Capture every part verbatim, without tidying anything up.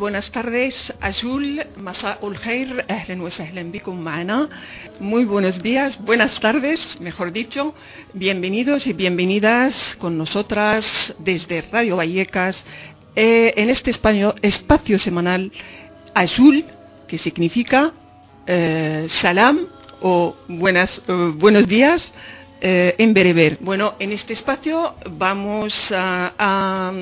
buenas tardes. Azul, Masa'ul Khair, ahlan wa sahlan bikum ma'ana. Muy buenos días, buenas tardes, mejor dicho. Bienvenidos y bienvenidas con nosotras desde Radio Vallecas eh, en este espacio, espacio semanal Azul, que significa eh, salam o buenas, uh, buenos días. Eh, en bereber. Bueno, en este espacio vamos a, a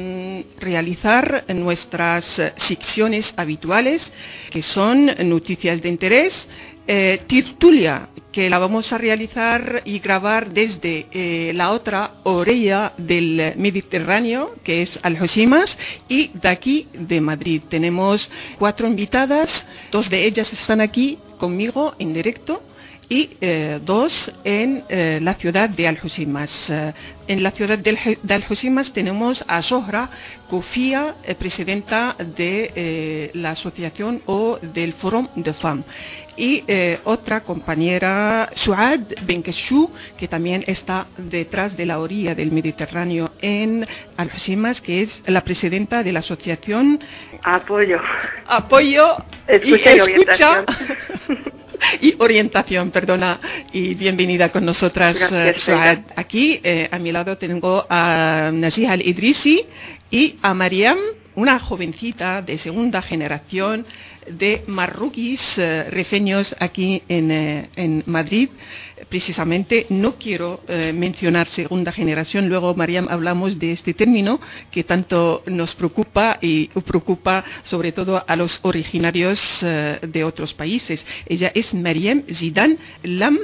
realizar nuestras secciones habituales, que son noticias de interés, eh, tertulia, que la vamos a realizar y grabar desde eh, la otra orilla del Mediterráneo, que es Alhucemas, y de aquí de Madrid. Tenemos cuatro invitadas, dos de ellas están aquí conmigo en directo, y eh, dos en eh, la ciudad de Alhucemas. Eh, en la ciudad de, de Alhucemas tenemos a Zohra Kofia, eh, presidenta de eh, la asociación o del Forum de Femmes, y eh, otra compañera, Suad Benkeshu, que también está detrás de la orilla del Mediterráneo en Alhucemas, que es la presidenta de la asociación Apoyo. Apoyo Escucha y, y escucha. orientación. Y orientación, perdona, y bienvenida con nosotras, Gracias, Suad. Aquí eh, a mi lado tengo a Naziha Al-Idrisi y a Mariam, una jovencita de segunda generación de marroquíes eh, rifeños aquí en, eh, en Madrid. Precisamente no quiero eh, mencionar segunda generación, luego Mariam hablamos de este término que tanto nos preocupa y preocupa sobre todo a los originarios eh, de otros países. Ella es Mariam Zidane Lam.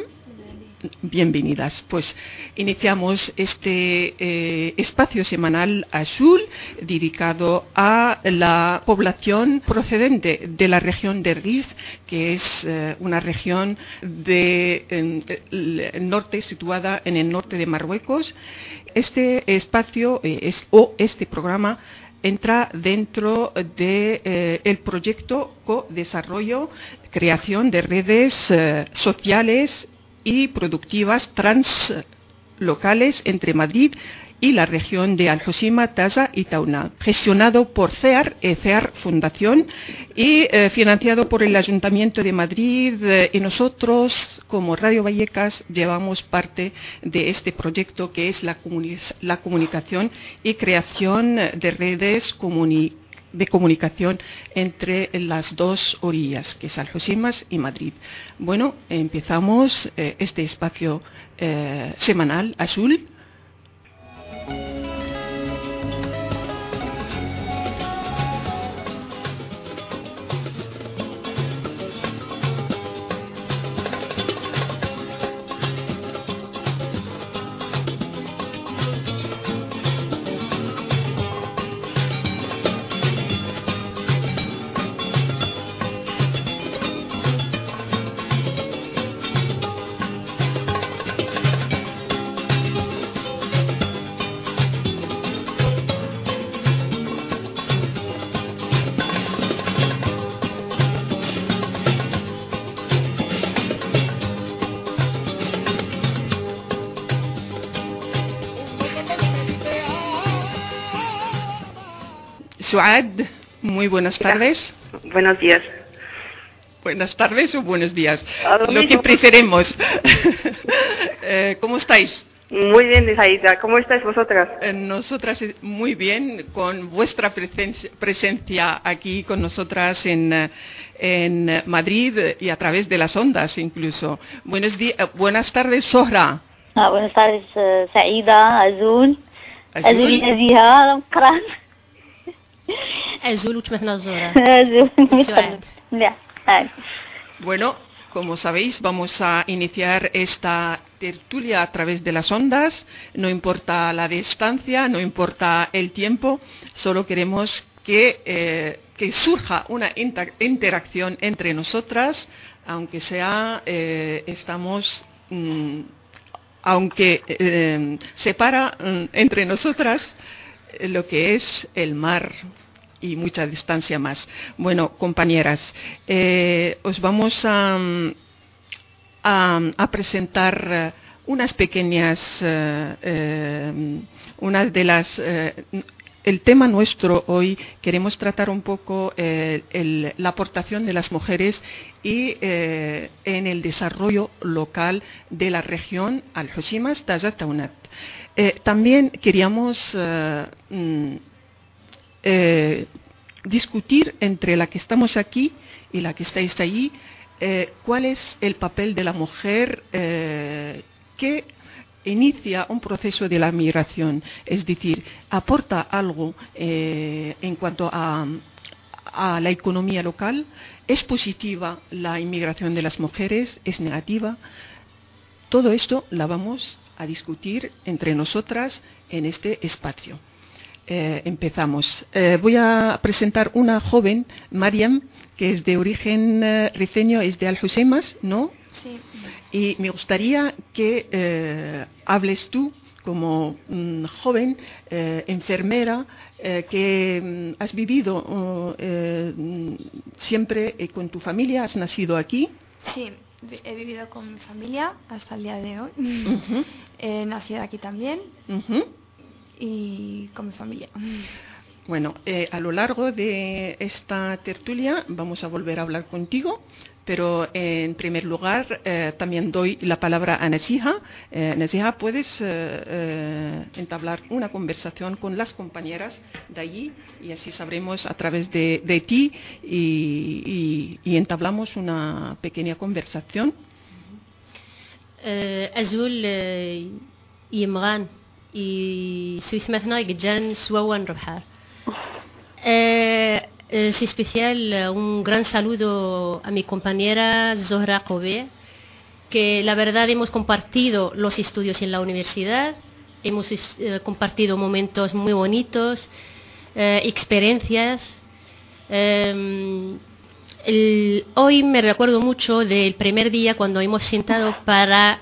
Bienvenidas. Pues iniciamos este eh, espacio semanal Azul dedicado a la población procedente de la región de Rif, que es eh, una región del de, norte, situada en el norte de Marruecos. Este espacio eh, es, o este programa entra dentro de eh, el proyecto Co-Desarrollo, creación de redes eh, sociales y productivas translocales entre Madrid y la región de Alhucema, Taza y Tauna, gestionado por C E A R, e C E A R Fundación, y eh, financiado por el Ayuntamiento de Madrid, eh, y nosotros como Radio Vallecas llevamos parte de este proyecto, que es la, comuni- la comunicación y creación de redes comunitarias de comunicación entre las dos orillas, que es Alhucemas y Madrid. Bueno, empezamos eh, este espacio eh, semanal Azul. Suad, muy buenas tardes. Buenos días. Buenas tardes o buenos días, Lo lo que preferimos. eh, ¿Cómo estáis? Muy bien, Isaída. ¿Cómo estáis vosotras? Eh, nosotras eh, muy bien, con vuestra presencia, presencia aquí con nosotras en, eh, en Madrid y a través de las ondas incluso. Buenos días, eh, buenas tardes, Zohra. Ah, buenas tardes, uh, Saída, Azul. Azul. Azul Naziha, Mkran. Azul, última Zora. Azul, Suad. Ya. Bueno, como sabéis, vamos a iniciar esta tertulia a través de las ondas. No importa la distancia, no importa el tiempo, solo queremos que, eh, que surja una inter- interacción entre nosotras, aunque sea, eh, estamos, mm, aunque eh, separa mm, entre nosotras eh, lo que es el mar y mucha distancia más. Bueno, compañeras, eh, os vamos a, a, a presentar unas pequeñas, eh, eh, unas de las eh, el tema nuestro hoy queremos tratar un poco eh, el, la aportación de las mujeres y eh, en el desarrollo local de la región Al-Hocemas Taza Taunat. Eh, también queríamos eh, mm, eh, discutir entre la que estamos aquí y la que estáis allí eh, cuál es el papel de la mujer eh, que inicia un proceso de la migración, es decir, aporta algo eh, en cuanto a, a la economía local. ¿Es positiva la inmigración de las mujeres? ¿Es negativa? Todo esto la vamos a discutir entre nosotras en este espacio. Eh, empezamos. Eh, voy a presentar una joven, Mariam, que es de origen eh, rifeño, es de Al-Hocemas, ¿no? Sí. Y me gustaría que eh, hables tú como mm, joven eh, enfermera eh, que mm, has vivido uh, eh, siempre eh, con tu familia, has nacido aquí. Sí, he vivido con mi familia hasta el día de hoy. Uh-huh. He nacido aquí también Uh-huh. y con mi familia. Bueno, eh, a lo largo de esta tertulia vamos a volver a hablar contigo, pero eh, en primer lugar eh, también doy la palabra a Naziha. Eh, Naziha, puedes eh, eh, entablar una conversación con las compañeras de allí y así sabremos a través de, de ti y, y, y entablamos una pequeña conversación. أزول يمغان سويس مثنا يجان سواوان ربحار. Es especial un gran saludo a mi compañera Zohra Kobe, que la verdad hemos compartido los estudios en la universidad, hemos eh, compartido momentos muy bonitos, eh, experiencias. Eh, el, hoy me recuerdo mucho del primer día cuando hemos sentado para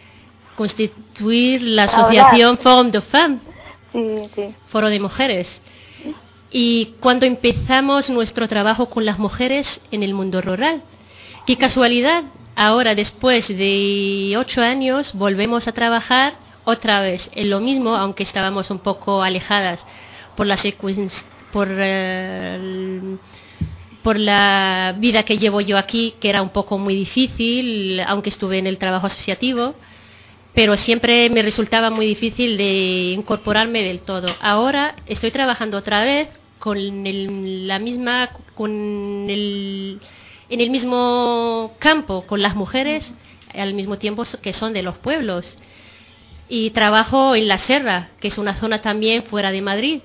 constituir la asociación Forum de Femmes, Sí, sí. Foro de Mujeres. Y cuando empezamos nuestro trabajo con las mujeres en el mundo rural. Qué casualidad, ahora después de ocho años volvemos a trabajar otra vez en lo mismo, aunque estábamos un poco alejadas por la, por, uh, por la vida que llevo yo aquí, que era un poco muy difícil, aunque estuve en el trabajo asociativo, pero siempre me resultaba muy difícil de incorporarme del todo. Ahora estoy trabajando otra vez con el, la misma, con el, en el mismo campo, con las mujeres, al mismo tiempo que son de los pueblos. Y trabajo en la Serra, que es una zona también fuera de Madrid.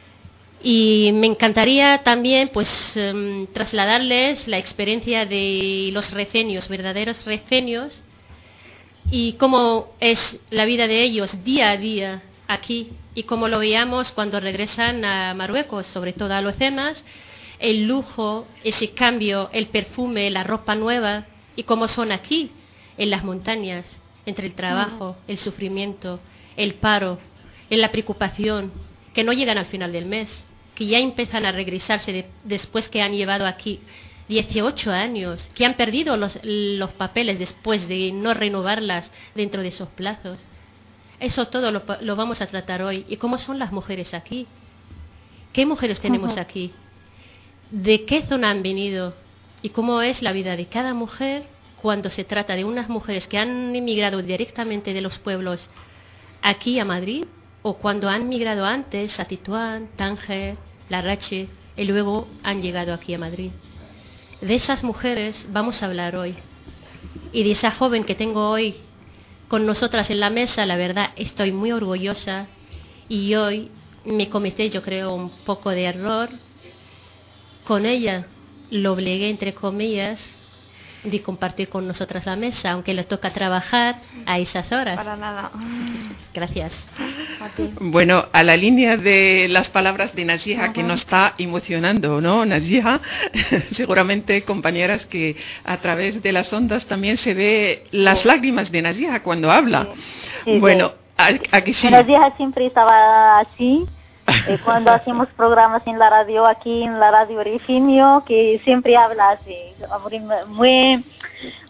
Y me encantaría también pues um, trasladarles la experiencia de los rifeños, verdaderos rifeños, y cómo es la vida de ellos día a día aquí y cómo lo veíamos cuando regresan a Marruecos, sobre todo a Al-Hocemas, el lujo, ese cambio, el perfume, la ropa nueva y cómo son aquí en las montañas, entre el trabajo, el sufrimiento, el paro, en la preocupación, que no llegan al final del mes, que ya empiezan a regresarse de, después que han llevado aquí dieciocho años, que han perdido los, los papeles después de no renovarlas dentro de esos plazos. Eso todo lo, lo vamos a tratar hoy. ¿Y cómo son las mujeres aquí? ¿Qué mujeres tenemos uh-huh. aquí? ¿De qué zona han venido? ¿Y cómo es la vida de cada mujer cuando se trata de unas mujeres que han emigrado directamente de los pueblos aquí a Madrid o cuando han migrado antes a Tetuán, Tánger, Larrache y luego han llegado aquí a Madrid? De esas mujeres vamos a hablar hoy. Y de esa joven que tengo hoy con nosotras en la mesa, la verdad estoy muy orgullosa y hoy me cometí, yo creo, un poco de error. Con ella lo obligué, entre comillas, de compartir con nosotras la mesa, aunque le toca trabajar a esas horas. Para nada. Gracias. A ti. Bueno, a la línea de las palabras de Naziha, uh-huh. que nos está emocionando, ¿no, Naziha? Seguramente, compañeras, que a través de las ondas también se ve las sí. lágrimas de Naziha cuando habla. Sí. Sí, bueno, sí. ¿a, a que sí? Naziha siempre estaba así. Eh, cuando hacemos programas en la radio, aquí en la radio Rifeño, que siempre habla así, muy,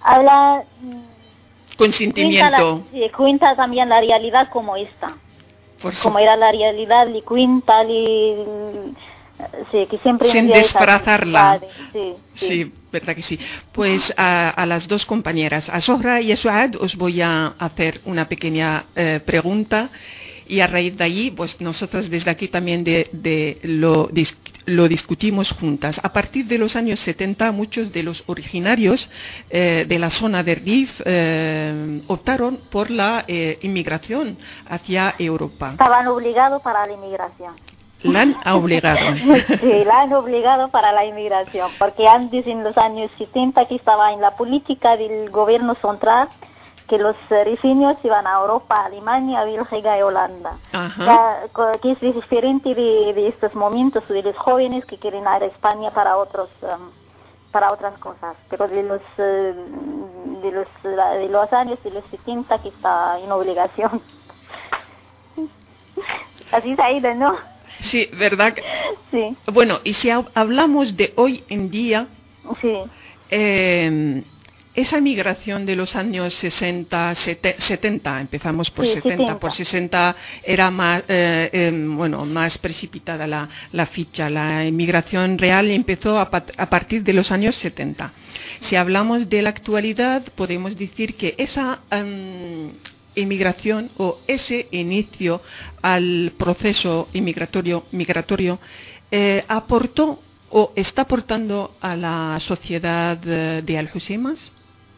habla con sentimiento. Cuenta, la, sí, cuenta también la realidad como esta. Por su- como era la realidad, le cuenta, le, sí, que siempre Sin envía esas disfrazarla. verdades, sí, sí. Sí, verdad que sí. Pues a, a las dos compañeras, a Zohra y a Suad, os voy a hacer una pequeña eh, pregunta y a raíz de allí, pues nosotros desde aquí también de, de lo, dis, lo discutimos juntas. A partir de los años setenta, muchos de los originarios eh, de la zona de Rif eh, optaron por la eh, inmigración hacia Europa. Estaban obligados para la inmigración. La han obligado. Sí, la han obligado para la inmigración, porque antes en los años setenta que estaba en la política del gobierno central, que los eh, rifeños iban a Europa, Alemania, Bélgica y Holanda. Ajá. Ya, co- que es diferente de, de estos momentos de los jóvenes que quieren ir a España para otros em, para otras cosas, pero de los eh, de los de los años de los setenta que está en obligación. Así se ha ido, ¿no? Sí, ¿verdad? Sí, Bueno, y si hab- hablamos de hoy en día, sí. eh, esa migración de los años sesenta, sete- setenta, empezamos por Sí, setenta, setenta. por sesenta era más, eh, eh, bueno, más precipitada la, la ficha. La inmigración real empezó a, pat- a partir de los años setenta. Si hablamos de la actualidad, podemos decir que esa em, inmigración o ese inicio al proceso inmigratorio, migratorio eh, aportó o está aportando a la sociedad eh, de Alhucemas.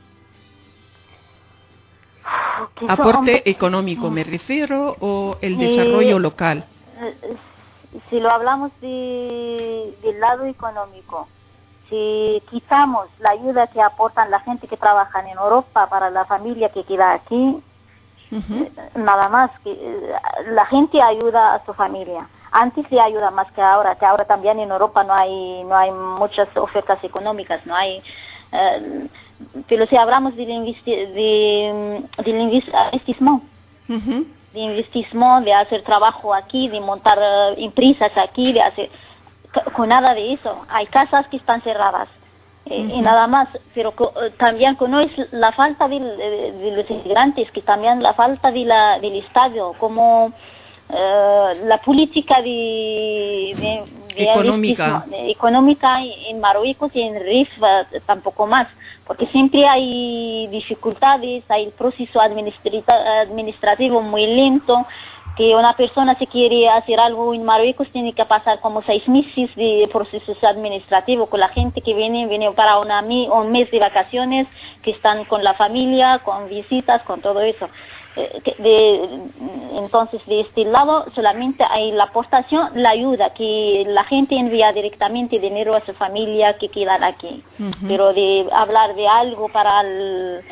Que son Aporte hombres- económico me refiero o el Eh, desarrollo local. Eh, Si lo hablamos de, del lado económico, si quitamos la ayuda que aportan la gente que trabaja en Europa para la familia que queda aquí, Ujú. eh, nada más que eh, la gente ayuda a su familia. Antes se ayuda más que ahora, que ahora también en Europa no hay no hay muchas ofertas económicas, no hay. eh, pero si hablamos del investi de, del investismo, Ujú. de investismo, de hacer trabajo aquí, de montar eh, empresas aquí, de hacer c- con nada de eso. Hay casas que están cerradas eh, Ujú. y nada más, pero co- eh, también con es la falta del- de, de los inmigrantes, que también la falta de la, del estadio, como eh, la política de, de, de Económica. investismo- de- económica en Marruecos y en Rif eh, tampoco más, porque siempre hay dificultades, hay el proceso administrita- administrativo muy lento, que una persona si quiere hacer algo en Marruecos tiene que pasar como seis meses de proceso administrativo con la gente que viene, viene para una, mi- un mes de vacaciones, que están con la familia, con visitas, con todo eso. Eh, que de, entonces de este lado solamente hay la aportación, la ayuda que la gente envía directamente dinero a su familia que quedan aquí, Ujú. pero de hablar de algo para el,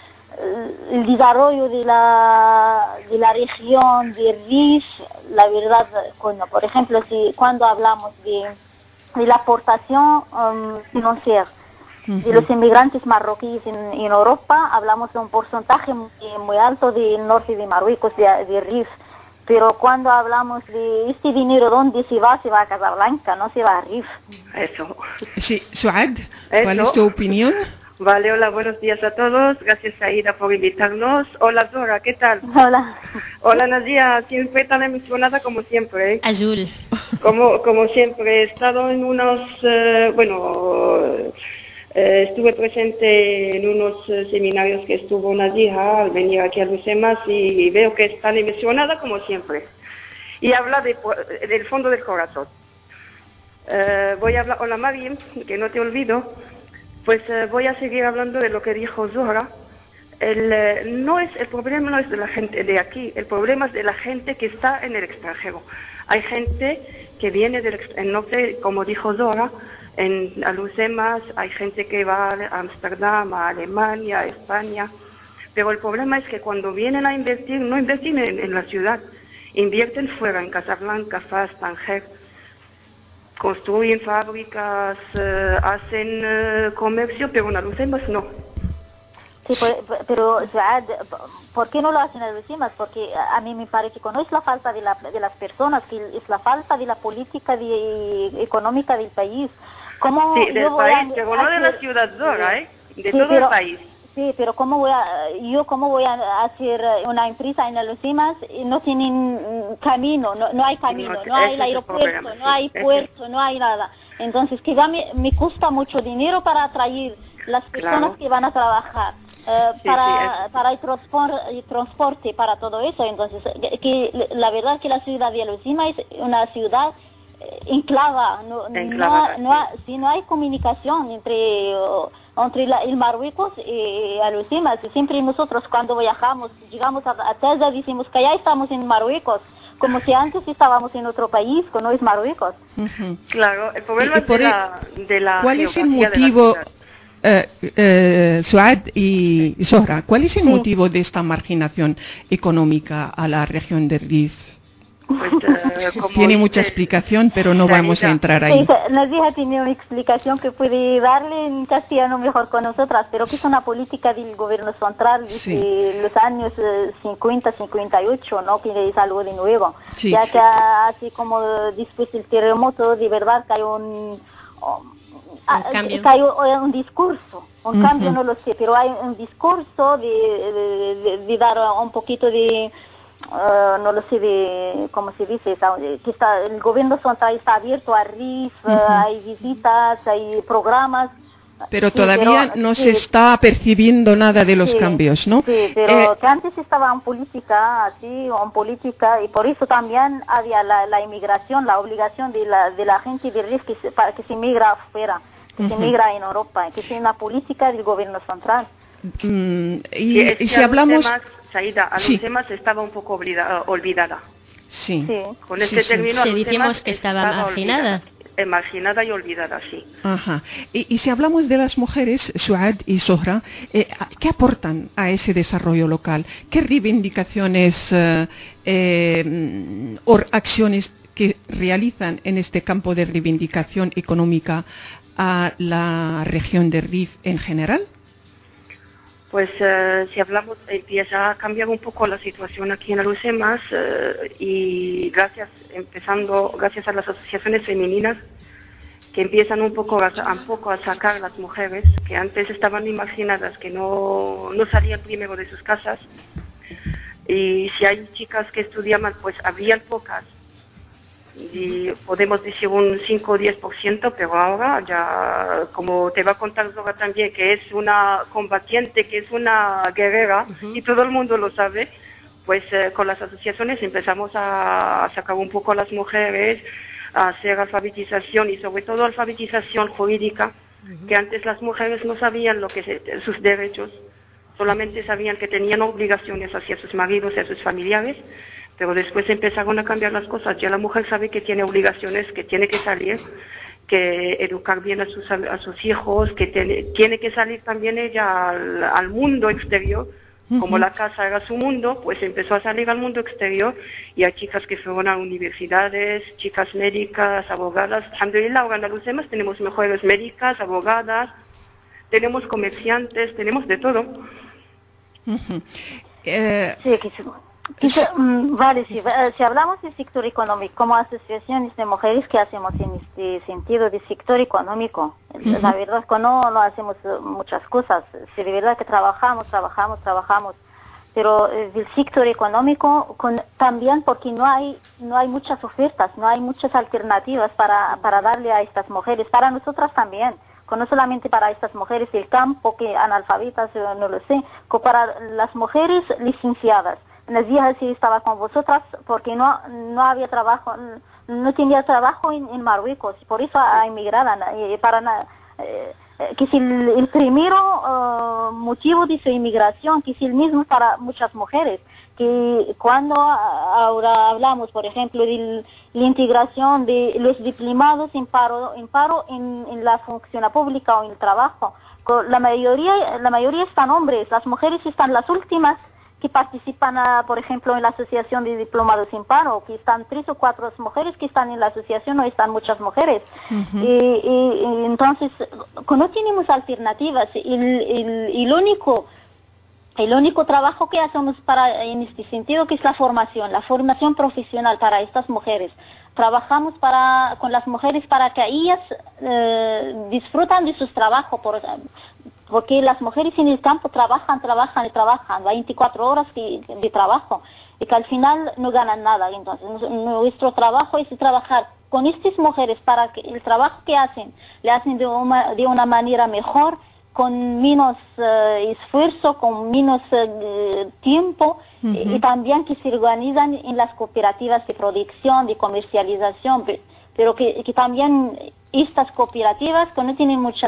el desarrollo de la de la región de Rif, la verdad, bueno, por ejemplo, si cuando hablamos de, de la aportación um, financiera de los inmigrantes marroquíes en, en Europa, hablamos de un porcentaje muy, muy alto del norte de Marruecos, de, de Rif, pero cuando hablamos de este dinero, ¿dónde se va? Se va a Casablanca, no se va a Rif. Eso. Sí, Suad, Eso. ¿cuál es tu opinión? Vale, hola, buenos días a todos. Gracias, Aida, por invitarnos. Hola, Zora, ¿qué tal? Hola. Hola, Nadia, siempre tan emocionada como siempre. ¿eh? Azul. Como, como siempre, he estado en unos, eh, bueno, eh, estuve presente en unos eh, seminarios que estuvo Nadia al venir aquí a Lucemas y veo que es tan emocionada como siempre. Y habla de, del fondo del corazón. Eh, voy a hablar, hola Mariam, que no te olvido, pues eh, voy a seguir hablando de lo que dijo Zora. El, eh, no es, el problema no es de la gente de aquí, el problema es de la gente que está en el extranjero. Hay gente que viene del extranjero, no sé, como dijo Zora, en Alhucemas, hay gente que va a Ámsterdam, a Alemania, a España, pero el problema es que cuando vienen a invertir, no invierten en, en la ciudad, invierten fuera, en Casablanca, Faz, Tanger, construyen fábricas, eh, hacen eh, comercio, pero en Alhucemas no. Sí, por- pero Suad, ¿por qué no lo hacen a los demás? Porque a mí me parece que no es la falta de, la, de las personas, que es la falta de la política de, económica del país. ¿Cómo Sí, del yo voy país, a pero no de la hacer- ciudad Zora, ¿eh? De Sí, todo pero- el país. Sí, pero ¿cómo voy a, yo cómo voy a hacer una empresa en los demás? No tienen camino, no, no hay camino, No, no hay ese el es el aeropuerto, problema, no sí, hay ese- puerto, no hay nada. Entonces, que va, me, me cuesta mucho dinero para atraer las personas Claro. que van a trabajar, eh, Sí, para, sí, para el, transpor- el transporte, para todo eso. Entonces, que, que la verdad que la ciudad de Alusima es una ciudad eh, enclava, no, Enclavada, no, no, ha- sí, no hay comunicación entre, uh, entre la- el Marruecos y Alusima. Si siempre nosotros cuando viajamos, llegamos a, a Taza, decimos que ya estamos en Marruecos, como si antes estábamos en otro país, que no es Marruecos. Ujú. Claro, el problema Y- y es por de el- la, de la ¿Cuál es el geografía de la motivo, ciudad. eh, eh, Suad y Zohra, cuál es el Sí. motivo de esta marginación económica a la región de Rif? Pues, eh, como Tiene mucha dice explicación, pero no Sarita, vamos a entrar ahí. Sí, Naziha tiene una explicación que puede darle en castellano mejor con nosotras, pero que es una política del gobierno central desde Sí. los años eh, cincuenta, cincuenta y ocho, ¿no? Que es algo de nuevo. Sí. Ya que así como después del terremoto, de verdad que hay un... ah, cambio. que hay un, un discurso, un Ujú. cambio no lo sé, pero hay un discurso de, de, de- de dar un poquito de... Uh, no lo sé de cómo se dice, está- que está, el gobierno central está abierto a R I F, Ujú. hay visitas, hay programas. Pero Sí, todavía pero- no sí, se está percibiendo nada de los sí, cambios, ¿no? Sí, pero Eh, que antes estaba en política, así, en política, y por eso también había la, la inmigración, la obligación de la, de la gente de R I F que se, para que se migra afuera, que se Ujú. migra en Europa, que es una política del gobierno central. mm, y, que es y que si hablamos... Alucemas, Saida, Sí. Alucemas estaba un poco olvida- olvidada. Sí. Sí. Con Sí, este sí. término, Sí, Alucemas decimos que estaba marginada. olvidada. Eh, marginada y olvidada, sí. Ajá. Y, y si hablamos de las mujeres, Suad y Zohra, eh, ¿qué aportan a ese desarrollo local? ¿Qué reivindicaciones eh, eh, o acciones que realizan en este campo de reivindicación económica a la región de Rif en general? Pues eh, si hablamos, empieza a cambiar un poco la situación aquí en Alucemas eh, y gracias, empezando, gracias a las asociaciones femeninas que empiezan un poco a, un poco a sacar a las mujeres que antes estaban imaginadas, que no, no salían primero de sus casas. Y si hay chicas que estudiaban, pues habrían pocas. Y podemos decir un cinco o diez por ciento, pero ahora ya, como te va a contar Zora también, que es una combatiente, que es una guerrera, Ujú. y todo el mundo lo sabe, pues eh, con las asociaciones empezamos a, a sacar un poco a las mujeres, a hacer alfabetización y sobre todo alfabetización jurídica, que antes las mujeres no sabían lo que se- sus derechos, solamente sabían que tenían obligaciones hacia sus maridos y a sus familiares, pero después empezaron a cambiar las cosas. Ya la mujer sabe que tiene obligaciones, que tiene que salir, que educar bien a sus, a sus hijos, que tiene, tiene que salir también ella al, al mundo exterior. Como Ujú. la casa era su mundo, pues empezó a salir al mundo exterior y hay chicas que fueron a universidades, chicas médicas, abogadas. Alhamdulillah, ahora en Alucemas tenemos mejores médicas, abogadas, tenemos comerciantes, tenemos de todo. Ujú. Eh, Sí, que se- que se- mm, vale, si, eh, si hablamos del sector económico, como asociaciones de mujeres, ¿qué hacemos en este sentido de sector económico? Ujú. La verdad es que no, no hacemos eh, muchas cosas. Si de verdad que trabajamos, trabajamos, trabajamos, pero eh, del sector económico con, también porque no hay no hay muchas ofertas, no hay muchas alternativas para, para darle a estas mujeres, para nosotras también. Que no solamente para estas mujeres del campo que analfabetas, eh, no lo sé, que para las mujeres licenciadas. Naziha sí estaba con vosotras porque no no había trabajo, no tenía trabajo en, en Marruecos, por eso ha emigrado. Eh, para na- eh, eh, que es el, el primero eh, motivo de su inmigración, que es el mismo para muchas mujeres, que cuando ah, ahora hablamos, por ejemplo, de la integración de los diplomados en paro en paro en, en la función pública o en el trabajo, co- la mayoría la mayoría están hombres, las mujeres están las últimas que participan, ah, por ejemplo, en la asociación de diplomados en paro, que están tres o cuatro mujeres que están en la asociación, no están muchas mujeres. Ujú. y, y- y entonces, como no tenemos alternativas, el, el, el único el único trabajo que hacemos para en este sentido que es la formación, la formación profesional para estas mujeres. Trabajamos para con las mujeres para que ellas eh, disfrutan de sus trabajos, por, porque las mujeres en el campo trabajan, trabajan y trabajan, veinticuatro horas de, de trabajo. y que al final no ganan nada. Entonces, nuestro trabajo es trabajar con estas mujeres para que el trabajo que hacen, le hacen de una, de una manera mejor, con menos uh, esfuerzo, con menos uh, tiempo, uh-huh. y, y también que se organizan en las cooperativas de producción, de comercialización, pero que, que también estas cooperativas que no tienen muchas...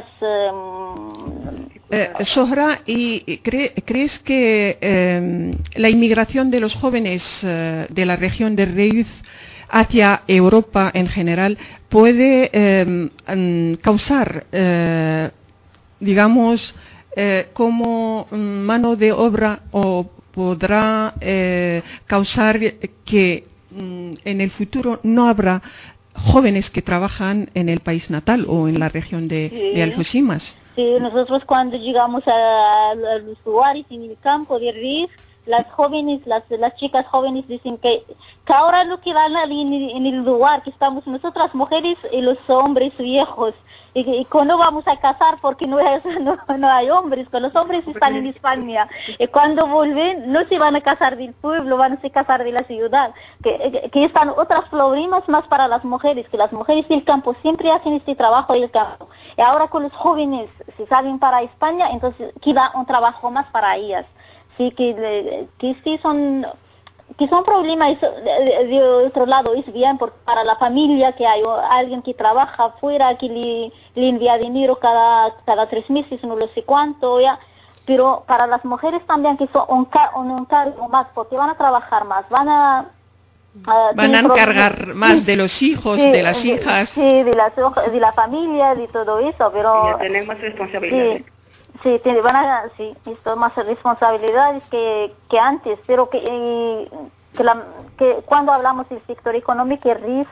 Um, eh, Zohra, ¿y cre, crees que eh, la inmigración de los jóvenes eh, de la región de Reus hacia Europa en general puede eh, um, causar... Eh, digamos, eh, como mano de obra o podrá eh, causar que mm, en el futuro no habrá jóvenes que trabajan en el país natal o en la región de, sí. de Alhucemas? Sí, nosotros cuando llegamos a, a los lugares en el campo de Reus, las jóvenes, las, las chicas jóvenes dicen que, que ahora lo que van en, en el lugar que estamos nosotras mujeres y los hombres viejos, y, y que no vamos a casar porque no, es, no, no hay hombres, que los hombres están en España, y cuando vuelven no se van a casar del pueblo, van a se casar de la ciudad, que, que están otras problemas más para las mujeres, que las mujeres del campo siempre hacen este trabajo del campo, y ahora con los jóvenes se salen para España, entonces queda un trabajo más para ellas. Sí, que, que sí son que son problemas de, de otro lado, es bien porque para la familia que hay alguien que trabaja afuera, que le, le envía dinero cada cada tres meses, no lo sé cuánto, ya, pero para las mujeres también que son un, un encargo más, porque van a trabajar más, van a... Uh, van a encargar más de los hijos, sí, de las hijas. Sí, de, las, de la familia, de todo eso, pero... Y tener más responsabilidades. Sí. Sí, tiene, van a, sí, esto más responsabilidades que, que antes, pero que, eh, que, la, que cuando hablamos del sector económico, el R I F,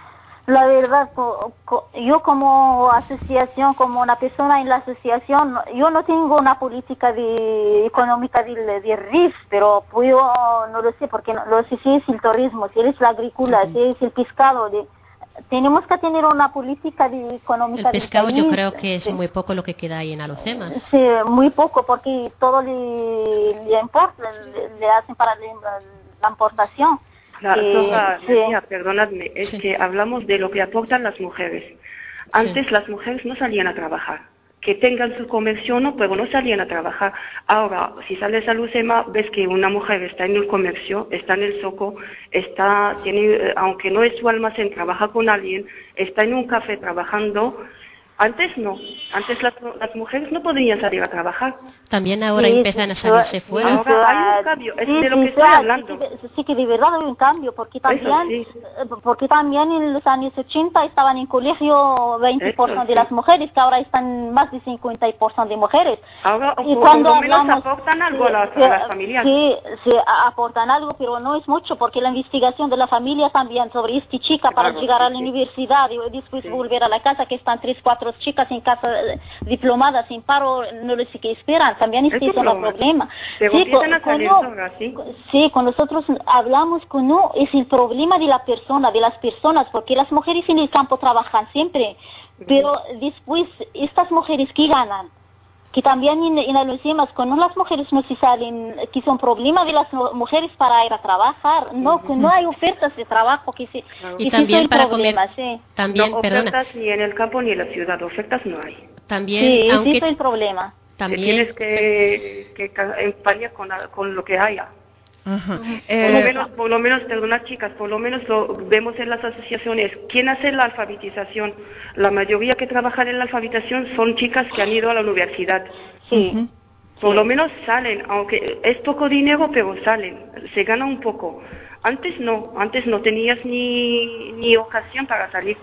la verdad, co, co, yo como asociación, como una persona en la asociación, yo no tengo una política de, económica del, del R I F, pero yo no lo sé, porque no, lo sé si es el turismo, si es la agricultura, uh-huh. si es el pescado, de, tenemos que tener una política de, económica. El pescado yo creo que es sí. muy poco lo que queda ahí en Alhucemas. Sí, muy poco, porque todo le, le importa, le, le hacen para la, la importación. Claro, eh, Soja, sí. Decía, perdonadme, es sí. que hablamos de lo que aportan las mujeres. Antes sí. las mujeres no salían a trabajar. Que tengan su comercio no, pero no salían a trabajar. Ahora, si sales a Lucema, ves que una mujer está en el comercio, está en el zoco, está, tiene, aunque no es su almacén, trabaja con alguien, está en un café trabajando. Antes no, antes las, las mujeres no podían salir a trabajar. También ahora sí, empiezan a salirse sí, fuera. Ahora hay un cambio, es sí, de lo sí, que estoy sí, hablando. Sí, sí que de verdad hay un cambio, porque también, sí. porque también en los años ochenta estaban en colegio veinte por ciento Eso, de sí. las mujeres, que ahora están más de cincuenta por ciento de mujeres. Ahora, y por cuando lo menos hablamos, aportan algo sí, a, las, sí, a las familias. Sí, sí, aportan algo, pero no es mucho, porque la investigación de la familia también sobre esta chica para claro, llegar sí, a la sí. universidad y después sí. volver a la casa, que están tres, cuatro chicas en casa diplomadas sin paro, no lo sé qué esperan, también es que es un problema. Pero sí, empiezan con, a salir con sombras, ¿sí? Sí, con nosotros hablamos con no, es el problema de la persona, de las personas, porque las mujeres en el campo trabajan siempre, pero después estas mujeres que ganan, que también en, en Alhucemas, cuando las mujeres no se salen, que son problemas de las mujeres para ir a trabajar, no, que no hay ofertas de trabajo, que se, y que también sí para problema, comer, sí. también, no, perdona. ofertas ni en el campo ni en la ciudad, ofertas no hay. También, sí, aunque ese es el problema. También tienes que, que, que empañar con, con lo que haya. Ajá. Eh, por lo menos, por lo menos, perdona chicas, por lo menos lo vemos en las asociaciones. ¿Quién hace la alfabetización? La mayoría que trabajan en la alfabetización son chicas que han ido a la universidad. Sí. Uh-huh. Por lo menos salen, aunque es poco dinero, pero salen, se gana un poco. Antes no, antes no tenías ni, ni ocasión para salir.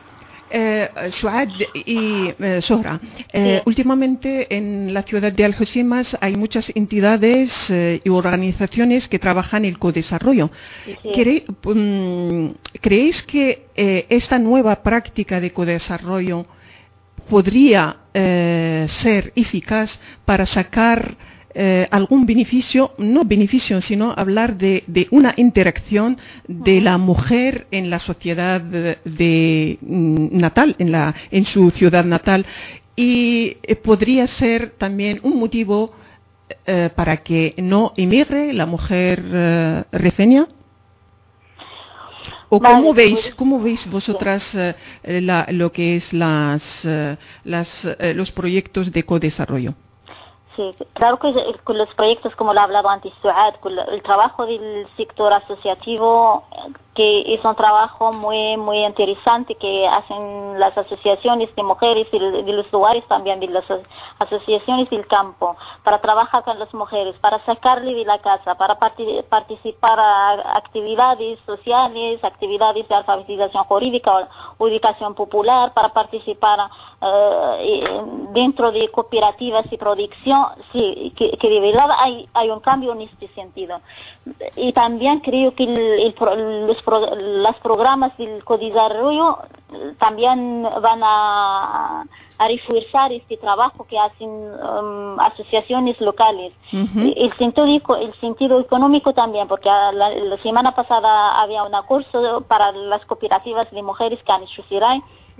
Eh, Suad y eh, Zohra, eh, sí. últimamente en la ciudad de Alhucemas hay muchas entidades eh, y organizaciones que trabajan el codesarrollo. Sí, sí. ¿Cree, um, ¿Creéis que eh, esta nueva práctica de codesarrollo podría eh, ser eficaz para sacar Eh, algún beneficio, no beneficio, sino hablar de, de una interacción de la mujer en la sociedad de, de natal, en, la, en su ciudad natal, y eh, podría ser también un motivo eh, para que no emigre la mujer eh, rifeña? ¿O Vale, cómo veis, pues, cómo veis vosotras eh, la, lo que es las, eh, las, eh, los proyectos de codesarrollo? Sí, claro que el- con los proyectos, como lo ha hablado antes Suad, con la- el trabajo del sector asociativo, eh, que es un trabajo muy muy interesante que hacen las asociaciones de mujeres y de de los lugares también, de las aso- asociaciones del campo, para trabajar con las mujeres, para sacarle de la casa, para parti- participar a actividades sociales, actividades de alfabetización jurídica o, o educación popular, para participar eh, dentro de cooperativas y producción. Sí, que, que de verdad hay, hay un cambio en este sentido. Y también creo que el, el pro- los, pro- los programas del codesarrollo eh, también van a, a reforzar este trabajo que hacen um, asociaciones locales. Ujú. El sentido, eco- el sentido económico también, porque a la, la semana pasada había un curso para las cooperativas de mujeres que han hecho CIRAI,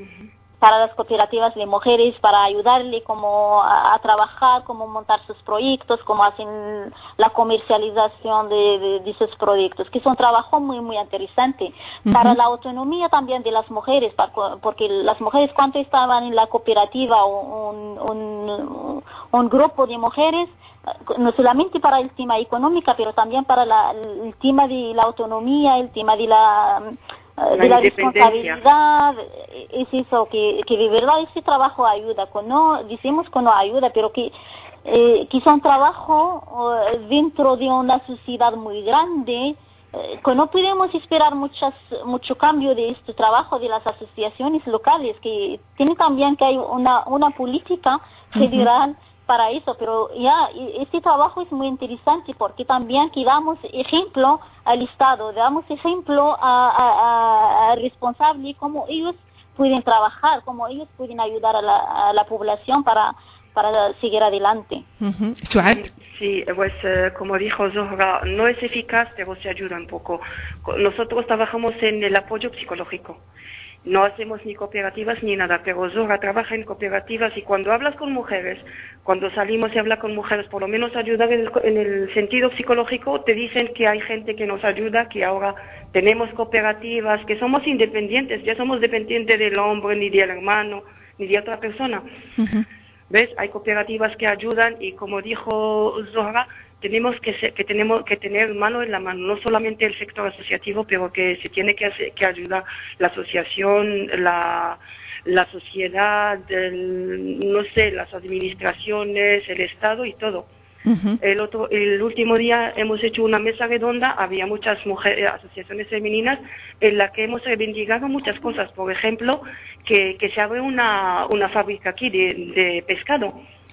para las cooperativas de mujeres, para ayudarle como a, a trabajar, cómo montar sus proyectos, cómo hacen la comercialización de, de, de sus proyectos, que es un trabajo muy, muy interesante. Ujú. Para la autonomía también de las mujeres, para- porque las mujeres cuando estaban en la cooperativa, un, un, un grupo de mujeres, no solamente para el tema económico, pero también para la, el tema de la autonomía, el tema de la La de la independencia. responsabilidad, es eso, que, que de verdad ese trabajo ayuda, que no, decimos que no ayuda, pero que, eh, que es un trabajo eh, dentro de una sociedad muy grande, eh, que no podemos esperar muchas, mucho cambio de este trabajo de las asociaciones locales, que tiene también que hay una, una política federal para eso, pero ya y- este trabajo es muy interesante porque también que damos ejemplo al Estado, damos ejemplo a, a, a, a responsable cómo ellos pueden trabajar, cómo ellos pueden ayudar a la, a la población para, para seguir adelante. Ujú. Suad. Sí, pues eh, como dijo Zohra, no es eficaz, pero se ayuda un poco. Co- Nosotros trabajamos en el apoyo psicológico. No hacemos ni cooperativas ni nada, pero Zohra trabaja en cooperativas y cuando hablas con mujeres, cuando salimos y hablas con mujeres, por lo menos ayudar en el, co- en el sentido psicológico, te dicen que hay gente que nos ayuda, que ahora tenemos cooperativas, que somos independientes, ya somos dependientes del hombre, ni del hermano, ni de otra persona. Ujú. ¿Ves? Hay cooperativas que ayudan y como dijo Zohra, tenemos que, ser- que tenemos que tener mano en la mano, no solamente el sector asociativo, pero que se tiene que, hacer, que ayudar la asociación, la, la sociedad, el- no sé, las administraciones, el Estado y todo. Ujú. El otro, el último día hemos hecho una mesa redonda, había muchas mujeres, asociaciones femeninas en la que hemos reivindicado muchas cosas. Por ejemplo, que, que se abre una, una fábrica aquí de, de pescado.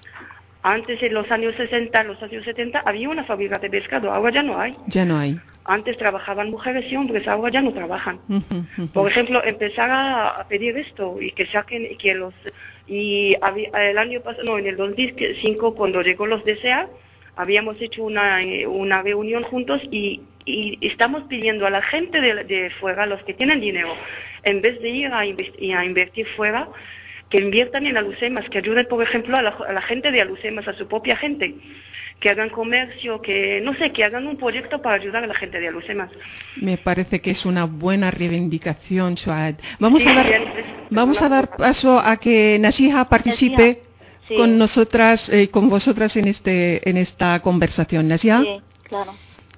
Antes, en los años sesenta, en los años setenta, había una fábrica de pescado, ahora ya no hay. Ya no hay. Antes trabajaban mujeres y hombres, ahora ya no trabajan. Ujú, ujú. Por ejemplo, empezar a, a pedir esto y que saquen y que los y había- el año pasado, no, en el dos mil cinco cuando llegó los D S A, habíamos hecho una eh, una reunión juntos y, y estamos pidiendo a la gente de, de fuera, los que tienen dinero, en vez de ir a, invest- y a invertir fuera, que inviertan en Alucemas, que ayuden, por ejemplo, a la, a la gente de Alucemas, a su propia gente, que hagan comercio, que no sé, que hagan un proyecto para ayudar a la gente de Alucemas. Me parece que es una buena reivindicación, Suad. Vamos Sí, a dar, bien, es- vamos una a dar cosa. paso a que Nasiha participe Nasiha, sí. con nosotras, eh, con vosotras en este, en esta conversación. Nasiha. Sí, claro.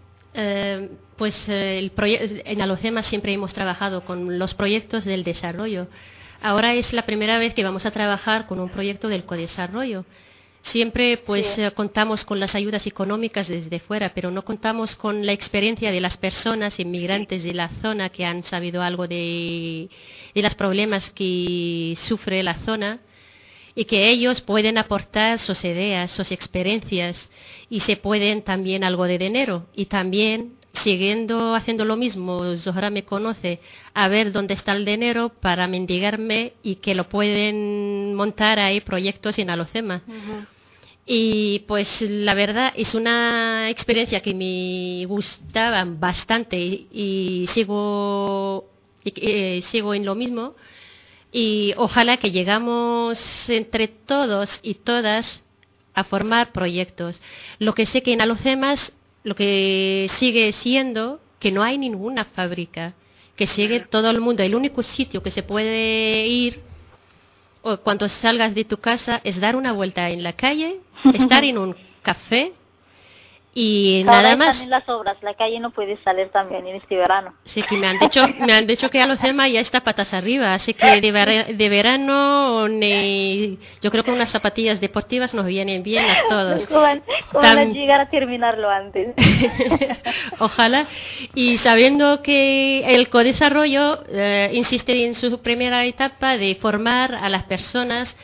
Eh, pues eh, el proye- en Alocema siempre hemos trabajado con los proyectos del desarrollo. Ahora es la primera vez que vamos a trabajar con un proyecto del codesarrollo. Siempre pues Sí. eh, contamos con las ayudas económicas desde fuera, pero no contamos con la experiencia de las personas inmigrantes de la zona que han sabido algo de, de los problemas que sufre la zona y que ellos pueden aportar sus ideas, sus experiencias y se pueden también algo de dinero. Y también, siguiendo haciendo lo mismo, Zohra me conoce, a ver dónde está el dinero para mendigarme y que lo pueden montar ahí proyectos en Alocema. Y pues la verdad es una experiencia que me gustaba bastante y, y sigo, y, eh, sigo en lo mismo. Y ojalá que llegamos entre todos y todas a formar proyectos. Lo que sé que en Alhucemas lo que sigue siendo que no hay ninguna fábrica, que llegue todo el mundo. El único sitio que se puede ir o cuando salgas de tu casa es dar una vuelta en la calle, estar en un café y Ahora nada están más. en las obras, la calle no puede salir también en este verano. Sí, que me han dicho, me han dicho que Alhucemas ya está patas arriba, así que de, vera- de verano ni, yo creo que unas zapatillas deportivas nos vienen bien a todos. ¿Cómo van, cómo Tam- van a llegar a terminarlo antes? Ojalá. Y sabiendo que el codesarrollo eh, insiste en su primera etapa de formar a las personas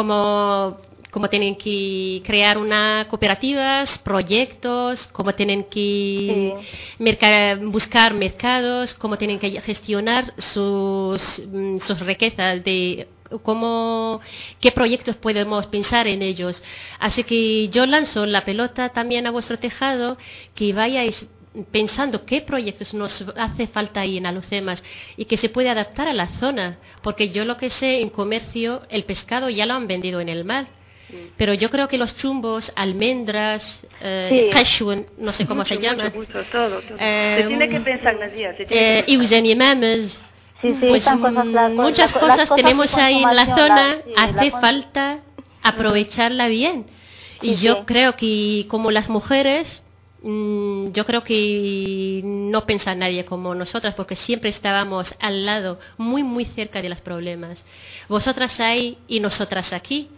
como cómo tienen que crear una cooperativas, proyectos, cómo tienen que Sí. merca- buscar mercados, cómo tienen que gestionar sus, mm, sus riquezas, de cómo, qué proyectos podemos pensar en ellos. Así que yo lanzo la pelota también a vuestro tejado, que vayáis pensando qué proyectos nos hace falta ahí en Alhucemas y que se puede adaptar a la zona, porque yo lo que sé en comercio, el pescado ya lo han vendido en el mar. Pero yo creo que los chumbos, almendras, eh, Sí. cashew, no sé cómo mucho, se llama, mucho, mucho, todo, todo. Eh, se tiene que pensar, Nadia, se tiene eh, que y pensar. usanimames, Sí, sí, pues están cosas, las, mm, co- muchas las- cosas las cosas tenemos de ahí en la consumación, zona, la- sí, hace la con- falta aprovecharla bien. Y Sí, yo sí. creo que como las mujeres, mm, yo creo que no piensa nadie como nosotras, porque siempre estábamos al lado, muy, muy cerca de los problemas. Vosotras ahí y nosotras aquí.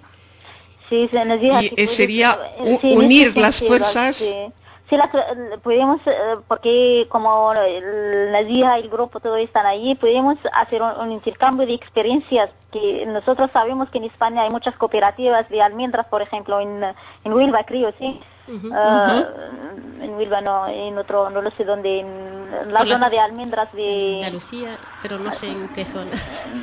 Sí, se nos dijo Y, que eh, puede- sería eh, u- sí, en unir este las sentido, fuerzas. Sí, sí las, eh, podemos, eh, porque como el- la Zija y el grupo todos están allí, podemos hacer un, un intercambio de experiencias, que nosotros sabemos que en España hay muchas cooperativas de almendras, por ejemplo, en, en Huelva, creo, sí. Ujú. Ah, en Huelva no, en otro, no lo sé dónde, en la Por la- zona de almendras de... Andalucía, pero no sé en qué zona.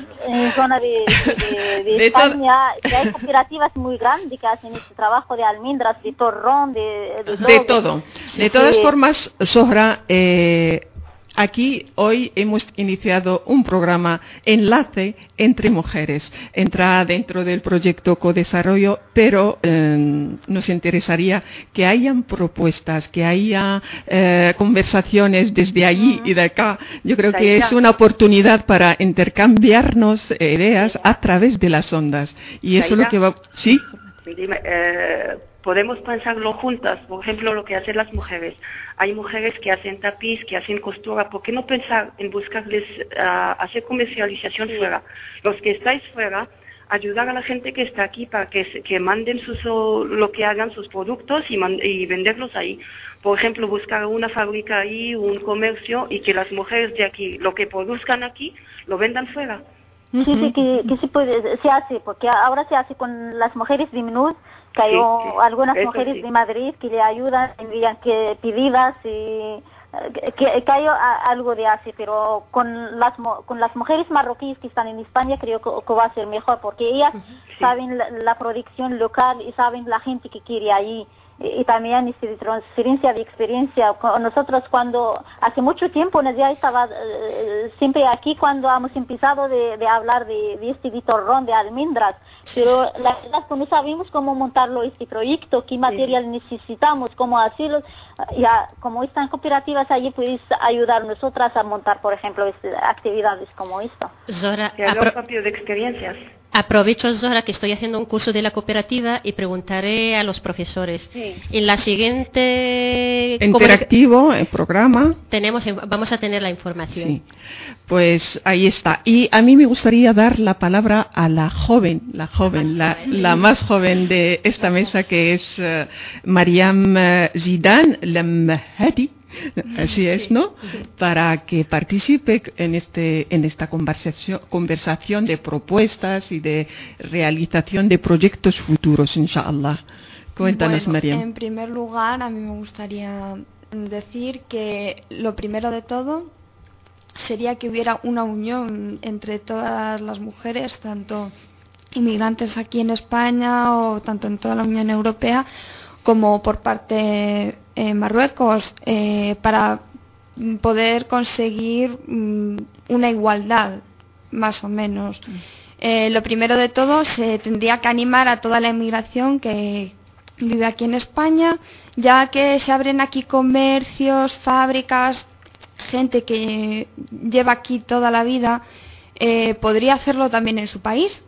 en zona de, de, de De todo- España, que hay cooperativas muy grandes que hacen este trabajo de almendras, de torrón, de, de, De todo. todo. De todas Sí. formas, Zohra, eh, aquí hoy hemos iniciado un programa enlace entre mujeres. Entra dentro del proyecto Codesarrollo, pero eh, nos interesaría que hayan propuestas, que haya eh, conversaciones desde allí y de acá. Yo creo que es una oportunidad para intercambiarnos ideas a través de las ondas. Y eso es lo que va... ¿Sí? Dime, eh, podemos pensarlo juntas, por ejemplo, lo que hacen las mujeres. Hay mujeres que hacen tapiz, que hacen costura. ¿Por qué no pensar en buscarles, uh, hacer comercialización fuera? Los que estáis fuera, ayudar a la gente que está aquí para que, se- que manden sus, o, lo que hagan sus productos y, man- y venderlos ahí. Por ejemplo, buscar una fábrica ahí, un comercio, y que las mujeres de aquí, lo que produzcan aquí, lo vendan fuera. Sí, sí, que, que se puede, se hace, porque ahora se hace con las mujeres de Minut, que hay Sí, o- sí, algunas eso mujeres sí. de Madrid que le ayudan, envían que pedidas y eh, que, que hay a- algo de hace, pero con las mo- con las mujeres marroquíes que están en España creo que, que va a ser mejor, porque ellas saben la, la producción local y saben la gente que quiere allí. Y, y también este, de transferencia de experiencia. Con nosotros cuando hace mucho tiempo Nadia estaba eh, siempre aquí cuando hemos empezado de, de hablar de, de este de torrón de almendras, pero la verdad es que no sabemos cómo montarlo este proyecto, qué material necesitamos, cómo hacerlo. Ya como están cooperativas allí puedes ayudar nosotras a montar, por ejemplo, este, actividades como esta. Zora, Que haga apro- un cambio de experiencias. aprovecho, Zora, que estoy haciendo un curso de la cooperativa y preguntaré a los profesores. Sí. En la siguiente comunica- Interactivo, el programa. tenemos, vamos a tener la información. Sí, pues ahí está. Y a mí me gustaría dar la palabra a la joven, la joven, la, la más joven de esta mesa, que es eh, Mariam eh, Zidane Lemhadi. Así es, ¿no? Para que participe en este en esta conversación conversación de propuestas y de realización de proyectos futuros, inshallah. Cuéntanos, Bueno, Mariam. En primer lugar, a mí me gustaría decir que lo primero de todo sería que hubiera una unión entre todas las mujeres, tanto inmigrantes aquí en España o tanto en toda la Unión Europea, como por parte de Marruecos, eh, para poder conseguir mm, una igualdad, más o menos. Eh, lo primero de todo, se tendría que animar a toda la inmigración que, vive aquí en España, ya que se abren aquí comercios, fábricas, gente que lleva aquí toda la vida, eh, podría hacerlo también en su país,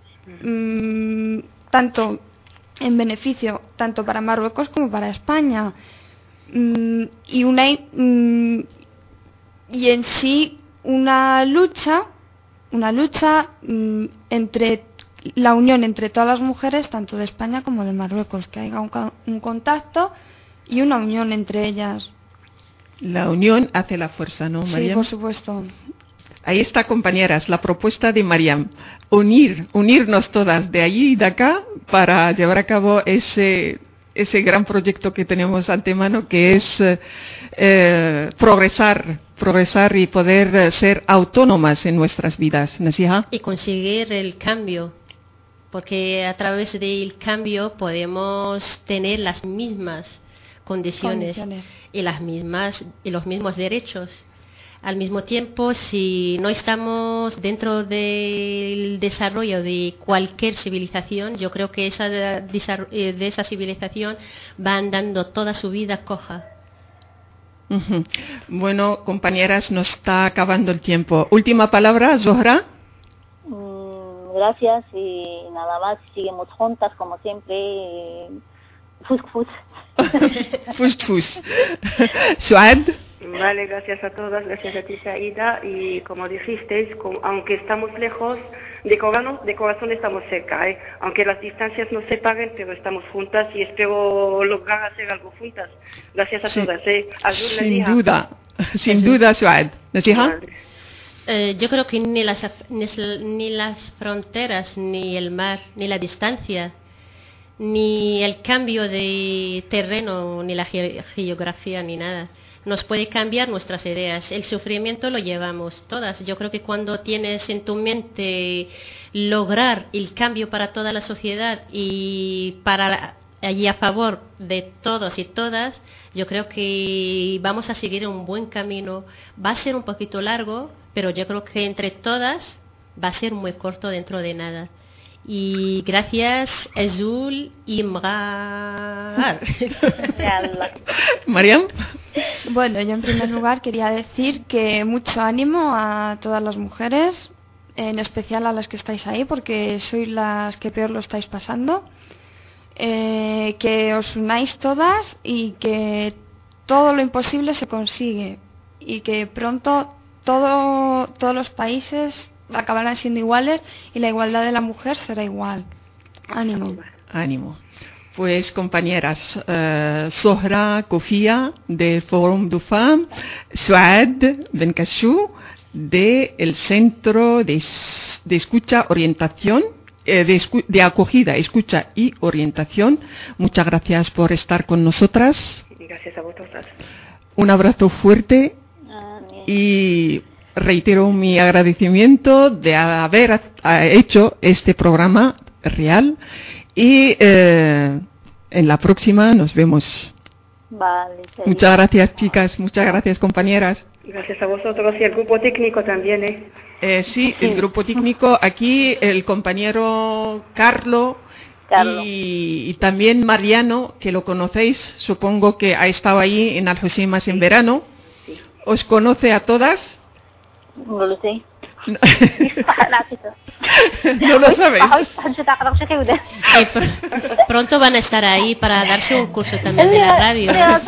mm, tanto en beneficio tanto para Marruecos como para España. Mm, y una mm, y en sí una lucha una lucha mm, entre la unión entre todas las mujeres tanto de España como de Marruecos, que haya un, un contacto y una unión entre ellas. La unión hace la fuerza, ¿no, Mariam? Sí, por supuesto. Ahí está, compañeras, la propuesta de Mariam. Unir, unirnos todas de allí y de acá para llevar a cabo ese, ese gran proyecto que tenemos antemano, que es eh, eh, progresar, progresar y poder eh, ser autónomas en nuestras vidas. ¿Nasiha? Y conseguir el cambio, porque a través del cambio podemos tener las mismas condiciones, Condiciones. y las mismas y los mismos derechos. Al mismo tiempo, si no estamos dentro del desarrollo de cualquier civilización, yo creo que esa de esa civilización va andando toda su vida coja. Uh-huh. Bueno, compañeras, nos está acabando el tiempo. Última palabra, Zohra. Mm, gracias y nada más, seguimos juntas como siempre. Fus, fus. Fus, fus. Suad. Vale, gracias a todas, gracias a ti, Saida, y como dijisteis, con, aunque estamos lejos, de corazón, de corazón estamos cerca, ¿eh? Aunque las distancias nos separen, pero estamos juntas y espero lograr hacer algo juntas. Gracias a Sí. todas, ¿eh? Azul, Sin Nasiha. duda, sin duda, Suad. ¿Nasiha? Vale. Eh, yo creo que ni las, ni, ni las fronteras, ni el mar, ni la distancia, ni el cambio de terreno, ni la ge- geografía, ni nada nos puede cambiar nuestras ideas. El sufrimiento lo llevamos todas. Yo creo que cuando tienes en tu mente lograr el cambio para toda la sociedad y para y a favor de todos y todas, yo creo que vamos a seguir un buen camino. Va a ser un poquito largo, pero yo creo que entre todas va a ser muy corto dentro de nada. Y gracias, Azul y Mrar. Mariam. Bueno, yo en primer lugar quería decir que mucho ánimo a todas las mujeres, en especial a las que estáis ahí, porque sois las que peor lo estáis pasando. Eh, que os unáis todas y que todo lo imposible se consigue y que pronto todo, todos los países acabarán siendo iguales y la igualdad de la mujer será igual. Ánimo. Ánimo. Pues compañeras, uh, Zohra Kofia de Forum du Femme, Suad Benkashou de el Centro de, de Escucha Orientación, eh, de, escu de Acogida, Escucha y Orientación. Muchas gracias por estar con nosotras. Gracias a vosotras. Un abrazo fuerte y reitero mi agradecimiento de haber hecho este programa real y eh, en la próxima nos vemos. Vale, sí. Muchas gracias, chicas, muchas gracias, compañeras. Gracias a vosotros y al grupo técnico también, ¿eh? Eh, sí, el grupo técnico, aquí el compañero Carlo, Carlo. Y, y también Mariano, que lo conocéis, supongo que ha estado ahí en Algeciras en verano. Sí. ¿Os conoce a todas? No lo sé. No, no lo sabéis. Y pr- pronto van a estar ahí para darse un curso también de la radio.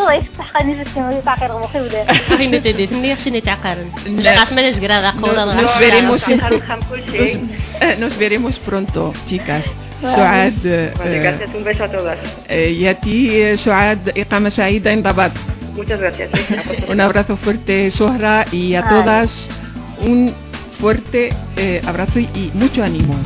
Ay, no te digo, si ni te acaran. Nos casme desgrada, joda, No- nos veremos en- nos, eh, nos veremos pronto, chicas. Suad, eh, Vale, gracias, un beso a todas. eh, y a ti, eh, Suad, Iqama Saida en Rabat. Muchas gracias. ¿eh? A vosotros. Un abrazo fuerte, Zohra, y a Ay. todas un fuerte eh, abrazo y, y mucho ánimo.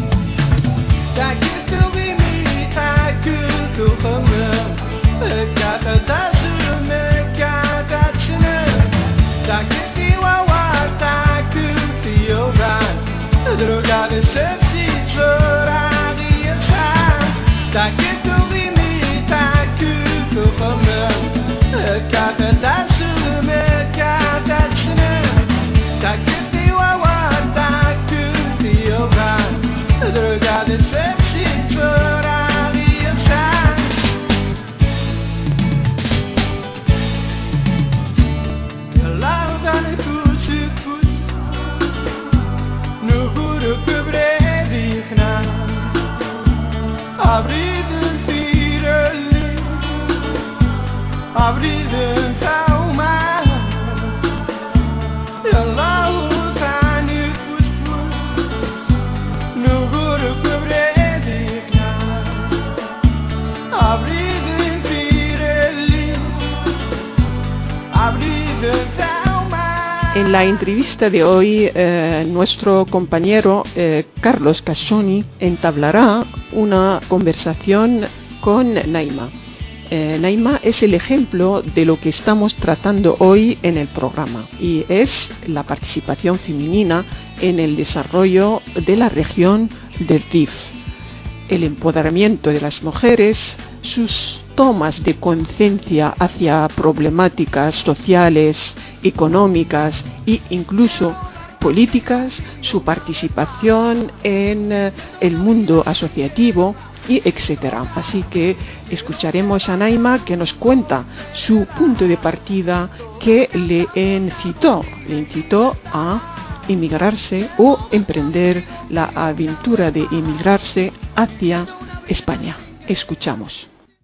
En la entrevista de hoy, eh, nuestro compañero eh, Carlos Cassoni entablará una conversación con Naima. Eh, Naima es el ejemplo de lo que estamos tratando hoy en el programa y es la participación femenina en el desarrollo de la región del Rif, el empoderamiento de las mujeres, sus tomas de conciencia hacia problemáticas sociales, económicas e incluso políticas, su participación en eh, el mundo asociativo y etcétera. Así que escucharemos a Naima que nos cuenta su punto de partida que le incitó, le incitó a emigrarse o emprender la aventura de emigrarse hacia España. Escuchamos.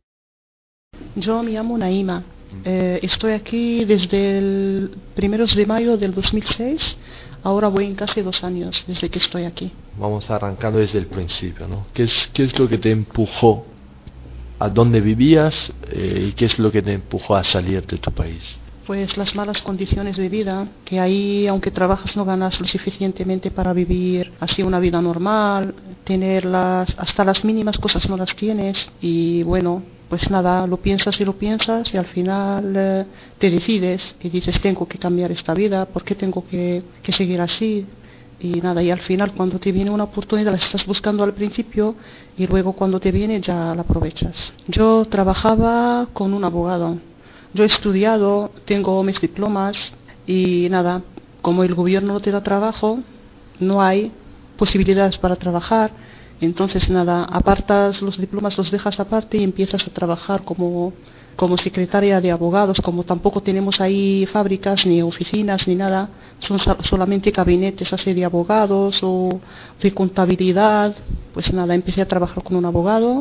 Yo me llamo Naima. Eh, estoy aquí desde el primeros de mayo del dos mil seis. Ahora voy en casi dos años desde que estoy aquí. Vamos arrancando desde el principio, ¿no? ¿Qué es, qué es lo que te empujó? ¿A dónde vivías? Eh, ¿Y qué es lo que te empujó a salir de tu país? Pues las malas condiciones de vida, que ahí, aunque trabajas, no ganas lo suficientemente para vivir así una vida normal, tener las, hasta las mínimas cosas no las tienes, y bueno, pues nada, lo piensas y lo piensas, y al final eh, te decides, y dices, tengo que cambiar esta vida, ¿por qué tengo que, que seguir así? Y nada, y al final cuando te viene una oportunidad la estás buscando al principio, y luego cuando te viene ya la aprovechas. Yo trabajaba con un abogado. Yo he estudiado, tengo mis diplomas y nada, como el gobierno no te da trabajo, no hay posibilidades para trabajar, entonces nada, apartas los diplomas, los dejas aparte y empiezas a trabajar como, como secretaria de abogados. Como tampoco tenemos ahí fábricas ni oficinas ni nada, son solamente gabinetes así de abogados o de contabilidad, pues nada, empecé a trabajar con un abogado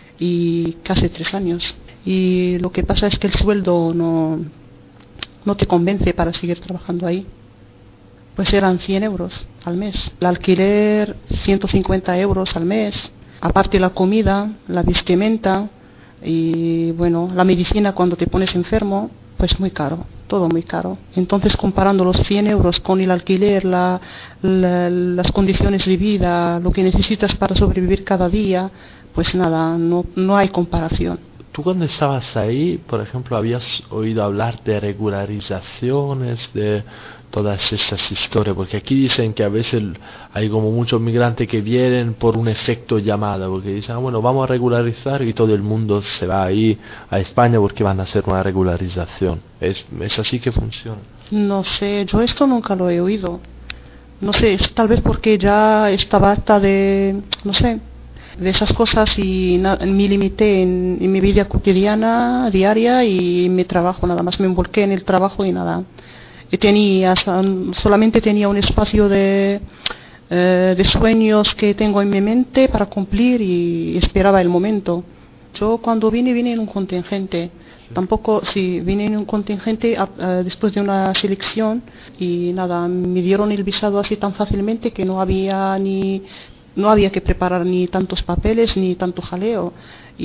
y casi tres años. Y lo que pasa es que el sueldo no, no te convence para seguir trabajando ahí. Pues eran cien euros al mes. El alquiler, ciento cincuenta euros al mes. Aparte la comida, la vestimenta y bueno, la medicina cuando te pones enfermo, pues muy caro, todo muy caro. Entonces comparando los cien euros con el alquiler, la, la, las condiciones de vida, lo que necesitas para sobrevivir cada día, pues nada, no, no hay comparación. Tú cuando estabas ahí, por ejemplo, habías oído hablar de regularizaciones, de todas estas historias, porque aquí dicen que a veces hay como muchos migrantes que vienen por un efecto llamada, porque dicen, ah, bueno, vamos a regularizar y todo el mundo se va ahí a España porque van a hacer una regularización. ¿Es, es así que funciona? No sé, yo esto nunca lo he oído. No sé, tal vez porque ya estaba harta de, no sé, de esas cosas y na- me limité en, en mi vida cotidiana, diaria y mi trabajo, nada más me envolqué en el trabajo y nada. Y tenía, solamente tenía un espacio de, eh, de sueños que tengo en mi mente para cumplir y esperaba el momento. Yo cuando vine, vine en un contingente. Tampoco, sí, vine en un contingente a, a, después de una selección y nada, me dieron el visado así tan fácilmente que no había ni... no había que preparar ni tantos papeles ni tanto jaleo.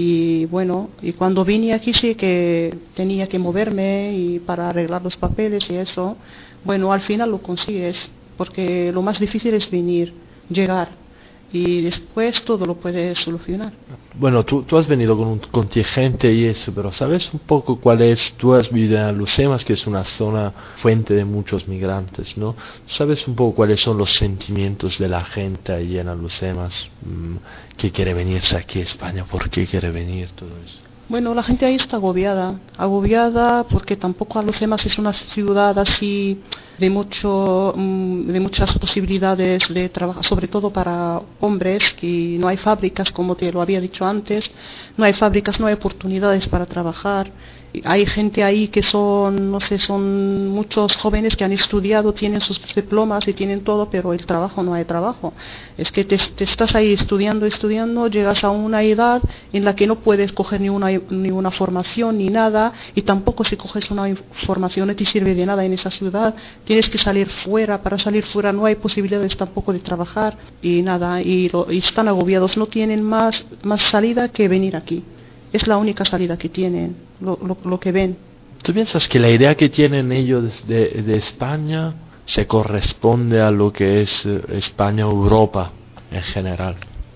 Y bueno, y cuando vine aquí sí que tenía que moverme y para arreglar los papeles y eso. Bueno, al final lo consigues, porque lo más difícil es venir, llegar, y después todo lo puedes solucionar. Bueno, tú, tú has venido con un contingente y eso, pero ¿sabes un poco cuál es? Tú has vivido en Alhucemas, que es una zona fuente de muchos migrantes, ¿no? ¿Sabes un poco cuáles son los sentimientos de la gente ahí en Alhucemas mmm, que quiere venirse aquí a España? ¿Por qué quiere venir? Todo eso. Bueno, la gente ahí está agobiada, agobiada porque tampoco Alhucemas es una ciudad así de mucho, de muchas posibilidades de trabajo, sobre todo para hombres, que no hay fábricas, como te lo había dicho antes, no hay fábricas, no hay oportunidades para trabajar, Hay gente ahí que son, no sé, son muchos jóvenes que han estudiado, tienen sus diplomas y tienen todo, pero el trabajo no hay trabajo. Es que te, te estás ahí estudiando, estudiando, llegas a una edad en la que no puedes coger ni una, ni una formación ni nada, y tampoco si coges una formación no te sirve de nada en esa ciudad. Tienes que salir fuera, para salir fuera no hay posibilidades tampoco de trabajar y nada, y, lo, y están agobiados, no tienen más, más salida que venir aquí. Es la única salida que tienen, lo, lo, lo que ven. ¿Tú piensas que la idea que tienen ellos de, de España se corresponde a lo que es España o Europa en general?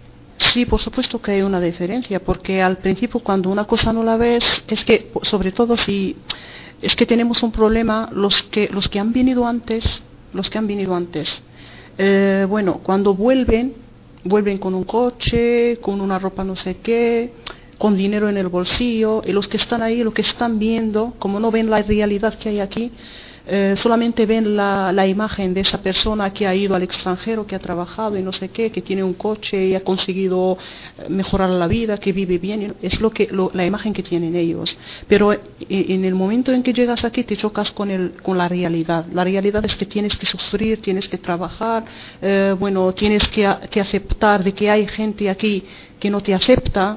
Sí, por supuesto que hay una diferencia, porque al principio cuando una cosa no la ves, es que, sobre todo si, es que tenemos un problema, los que, los que han venido antes, los que han venido antes, eh, bueno, cuando vuelven, vuelven con un coche, con una ropa no sé qué, con dinero en el bolsillo, y los que están ahí, lo que están viendo, como no ven la realidad que hay aquí, eh, solamente ven la, la imagen de esa persona que ha ido al extranjero, que ha trabajado y no sé qué, que tiene un coche y ha conseguido mejorar la vida, que vive bien, es lo que lo, la imagen que tienen ellos. Pero en el momento en que llegas aquí te chocas con, el, con la realidad. La realidad es que tienes que sufrir, tienes que trabajar, eh, bueno, tienes que, que aceptar de que hay gente aquí que no te acepta.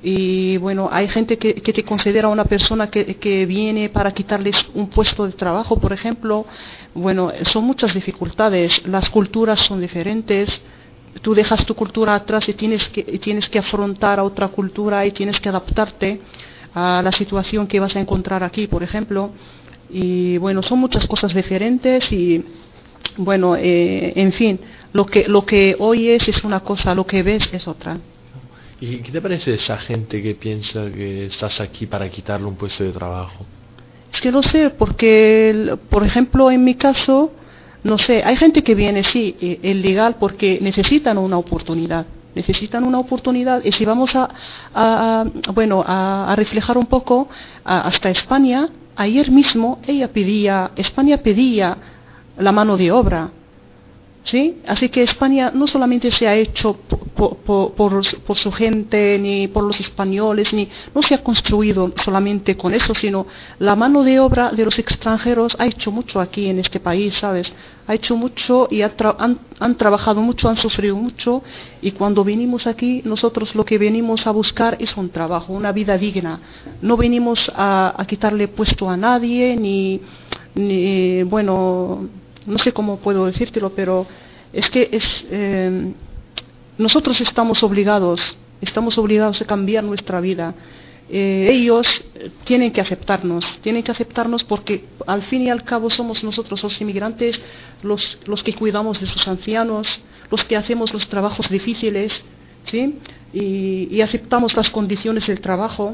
Y bueno, hay gente que, que te considera una persona que, que viene para quitarles un puesto de trabajo, por ejemplo. Bueno, son muchas dificultades, las culturas son diferentes, tú dejas tu cultura atrás y tienes que, y tienes que afrontar a otra cultura y tienes que adaptarte a la situación que vas a encontrar aquí, por ejemplo. Y bueno, son muchas cosas diferentes y bueno, eh, en fin, lo que, lo que oyes es una cosa, lo que ves es otra. ¿Y qué te parece esa gente que piensa que estás aquí para quitarle un puesto de trabajo? Es que no sé, porque, por ejemplo, en mi caso, no sé, hay gente que viene, sí, ilegal, porque necesitan una oportunidad. Necesitan una oportunidad, y si vamos a, a, a bueno, a, a reflejar un poco, a, hasta España, ayer mismo ella pedía, España pedía la mano de obra. ¿Sí? Así que España no solamente se ha hecho por, por, por, por su gente, ni por los españoles, ni no se ha construido solamente con eso, sino la mano de obra de los extranjeros ha hecho mucho aquí en este país, ¿sabes? Ha hecho mucho y ha tra han, han trabajado mucho, han sufrido mucho, y cuando venimos aquí, nosotros lo que venimos a buscar es un trabajo, una vida digna. No venimos a, a quitarle puesto a nadie, ni, ni bueno... no sé cómo puedo decírtelo, pero es que es, eh, nosotros estamos obligados, estamos obligados a cambiar nuestra vida. Eh, ellos tienen que aceptarnos, tienen que aceptarnos porque al fin y al cabo somos nosotros los inmigrantes los, los que cuidamos de sus ancianos, los que hacemos los trabajos difíciles, ¿sí? Y, y aceptamos las condiciones del trabajo.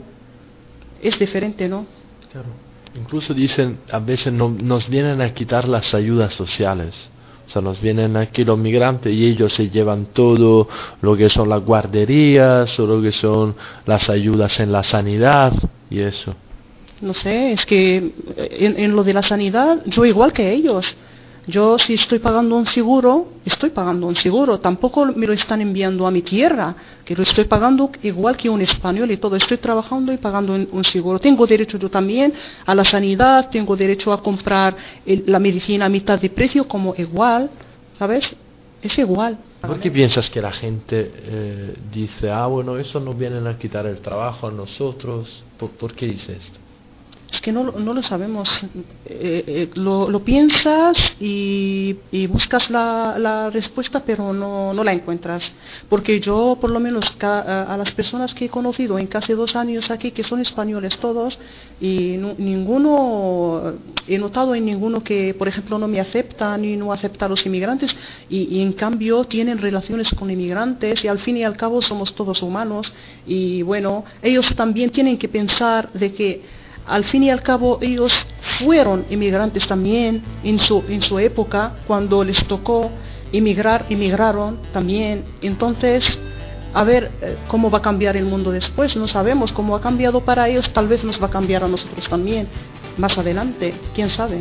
Es diferente, ¿no? Claro. Incluso dicen, a veces no, nos vienen a quitar las ayudas sociales. O sea, nos vienen aquí los migrantes y ellos se llevan todo lo que son las guarderías o lo que son las ayudas en la sanidad y eso. No sé, es que en, en lo de la sanidad, yo igual que ellos. Yo si estoy pagando un seguro, estoy pagando un seguro. Tampoco me lo están enviando a mi tierra, que lo estoy pagando igual que un español y todo. Estoy trabajando y pagando un seguro. Tengo derecho yo también a la sanidad, tengo derecho a comprar el, la medicina a mitad de precio como igual, ¿sabes? Es igual. ¿Por qué piensas que la gente eh, dice, ah, bueno, eso nos vienen a quitar el trabajo a nosotros? ¿Por, por qué dice esto? Es que no, no lo sabemos. Eh, eh, lo, lo piensas y, y buscas la, la respuesta, pero no, no la encuentras. Porque yo, por lo menos, ca, a las personas que he conocido en casi dos años aquí, que son españoles todos, y no, ninguno, he notado en ninguno que, por ejemplo, no me aceptan y no acepta a los inmigrantes, y, y en cambio tienen relaciones con inmigrantes, y al fin y al cabo somos todos humanos. Y bueno, ellos también tienen que pensar de que al fin y al cabo ellos fueron inmigrantes también en su, en su época, cuando les tocó emigrar, emigraron también. Entonces, a ver eh, cómo va a cambiar el mundo después, no sabemos cómo ha cambiado para ellos, tal vez nos va a cambiar a nosotros también, más adelante, quién sabe.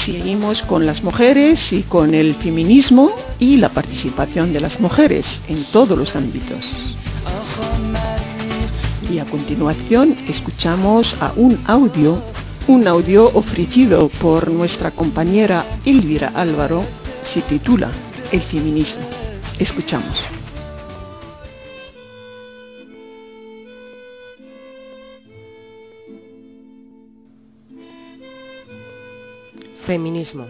seguimos con las mujeres y con el feminismo y la participación de las mujeres en todos los ámbitos. Y a continuación escuchamos a un audio, un audio ofrecido por nuestra compañera Elvira Álvaro, se titula El feminismo. Escuchamos. Feminismo.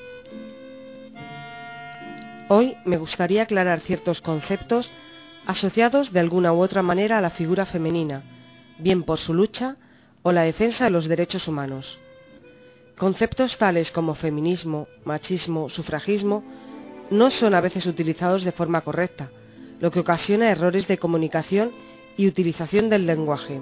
Hoy me gustaría aclarar ciertos conceptos asociados de alguna u otra manera a la figura femenina, bien por su lucha o la defensa de los derechos humanos. Conceptos tales como feminismo, machismo, sufragismo no son a veces utilizados de forma correcta, lo que ocasiona errores de comunicación y utilización del lenguaje.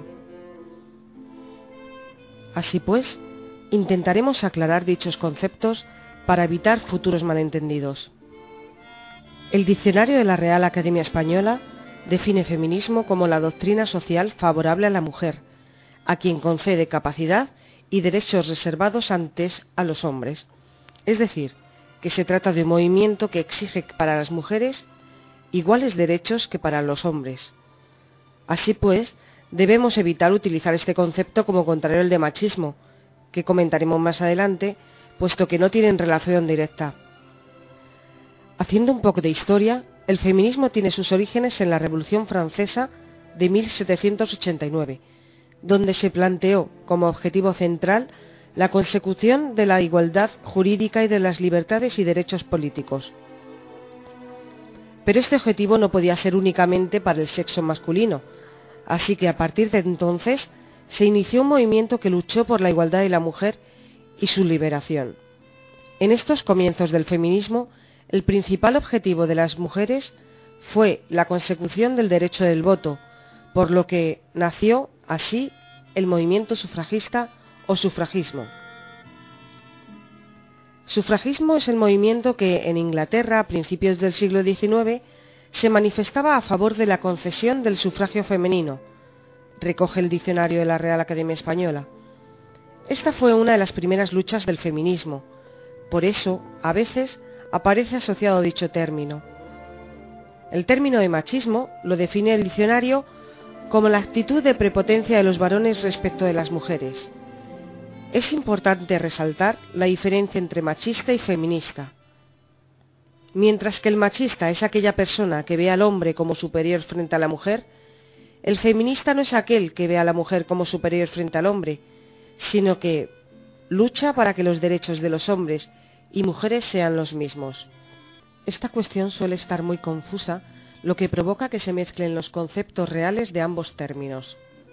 Así pues, intentaremos aclarar dichos conceptos para evitar futuros malentendidos. El diccionario de la Real Academia Española define feminismo como la doctrina social favorable a la mujer, a quien concede capacidad y derechos reservados antes a los hombres. Es decir, que se trata de un movimiento que exige para las mujeres iguales derechos que para los hombres. Así pues, debemos evitar utilizar este concepto como contrario al de machismo, que comentaremos más adelante, puesto que no tienen relación directa. Haciendo un poco de historia, el feminismo tiene sus orígenes en la Revolución Francesa de mil setecientos ochenta y nueve, donde se planteó como objetivo central la consecución de la igualdad jurídica y de las libertades y derechos políticos. Pero este objetivo no podía ser únicamente para el sexo masculino, así que a partir de entonces se inició un movimiento que luchó por la igualdad de la mujer y su liberación. En estos comienzos del feminismo, el principal objetivo de las mujeres fue la consecución del derecho del voto, por lo que nació así el movimiento sufragista o sufragismo. Sufragismo es el movimiento que en Inglaterra a principios del siglo diecinueve se manifestaba a favor de la concesión del sufragio femenino, recoge el diccionario de la Real Academia Española. Esta fue una de las primeras luchas del feminismo, por eso a veces aparece asociado dicho término. El término de machismo lo define el diccionario como la actitud de prepotencia de los varones respecto de las mujeres. Es importante resaltar la diferencia entre machista y feminista. Mientras que el machista es aquella persona que ve al hombre como superior frente a la mujer, el feminista no es aquel que ve a la mujer como superior frente al hombre, sino que lucha para que los derechos de los hombres y mujeres sean los mismos. Esta cuestión suele estar muy confusa, lo que provoca que se mezclen los conceptos reales de ambos términos.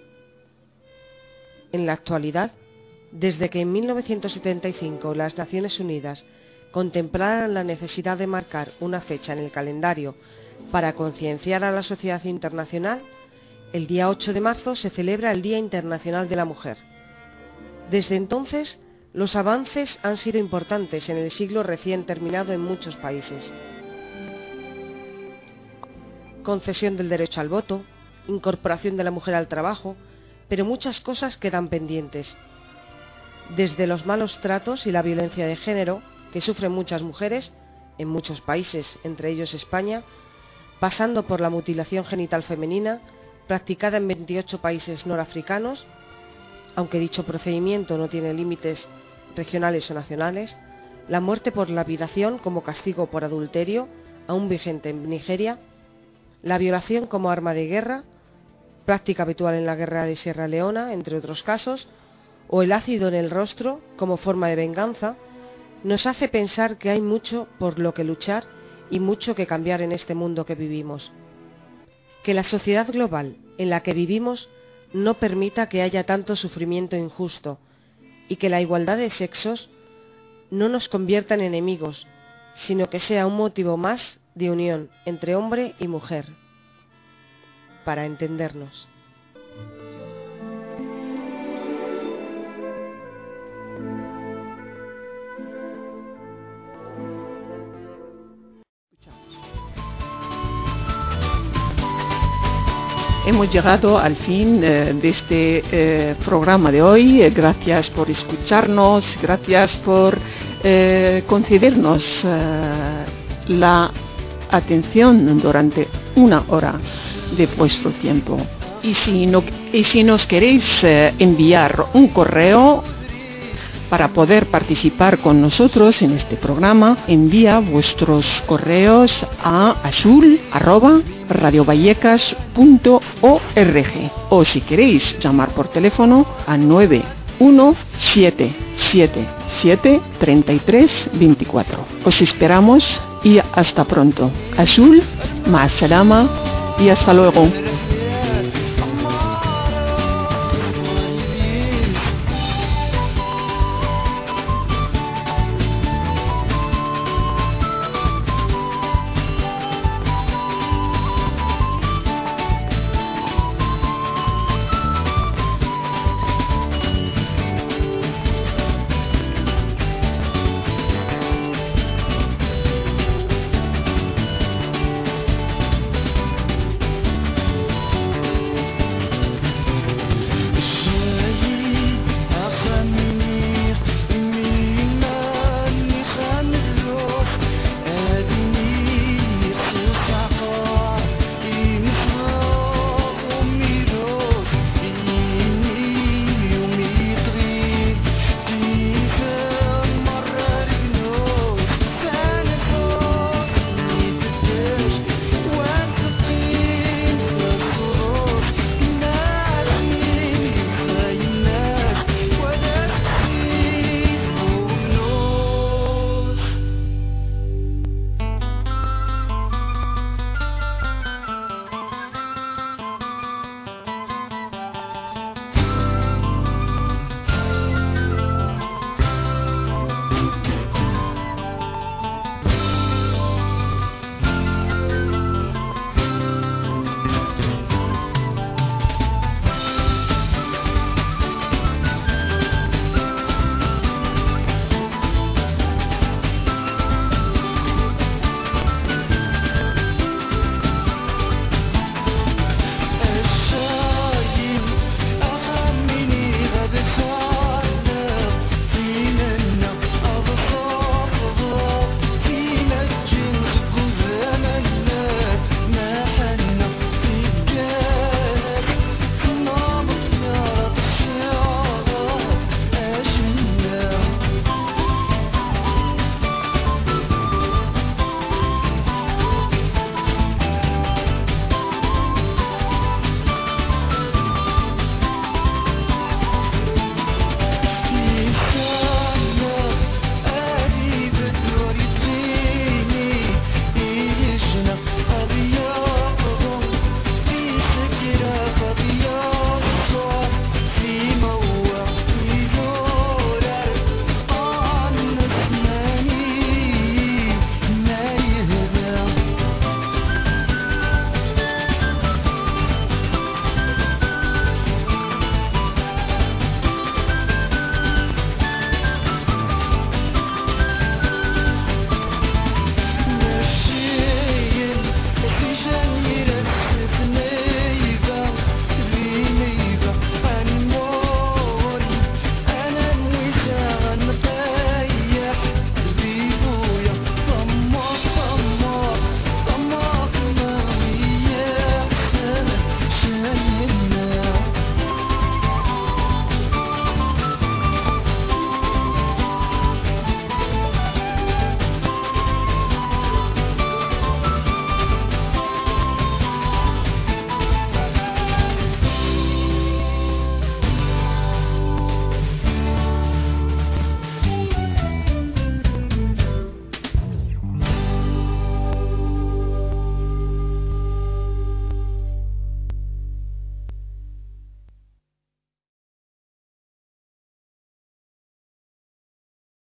En la actualidad, desde que en mil novecientos setenta y cinco las Naciones Unidas contemplaran la necesidad de marcar una fecha en el calendario para concienciar a la sociedad internacional, el día ocho de marzo se celebra el Día Internacional de la Mujer. Desde entonces, los avances han sido importantes en el siglo recién terminado en muchos países. Concesión del derecho al voto, incorporación de la mujer al trabajo, pero muchas cosas quedan pendientes. Desde los malos tratos y la violencia de género que sufren muchas mujeres, en muchos países, entre ellos España, pasando por la mutilación genital femenina, practicada en veintiocho países norafricanos, aunque dicho procedimiento no tiene límites regionales o nacionales, la muerte por lapidación como castigo por adulterio, aún vigente en Nigeria, la violación como arma de guerra, práctica habitual en la guerra de Sierra Leona, entre otros casos, o el ácido en el rostro como forma de venganza, nos hace pensar que hay mucho por lo que luchar y mucho que cambiar en este mundo que vivimos. Que la sociedad global en la que vivimos no permita que haya tanto sufrimiento injusto y que la igualdad de sexos no nos convierta en enemigos, sino que sea un motivo más de unión entre hombre y mujer, para entendernos. Hemos llegado al fin eh, de este eh, programa de hoy. Eh, gracias por escucharnos, gracias por eh, concedernos eh, la atención durante una hora de vuestro tiempo. Y si, no, y si nos queréis eh, enviar un correo para poder participar con nosotros en este programa, envía vuestros correos a azul arroba radiovallecas punto org, o si queréis llamar por teléfono a nueve uno siete siete siete tres tres dos cuatro. Os esperamos y hasta pronto. Azul, ma salama y hasta luego.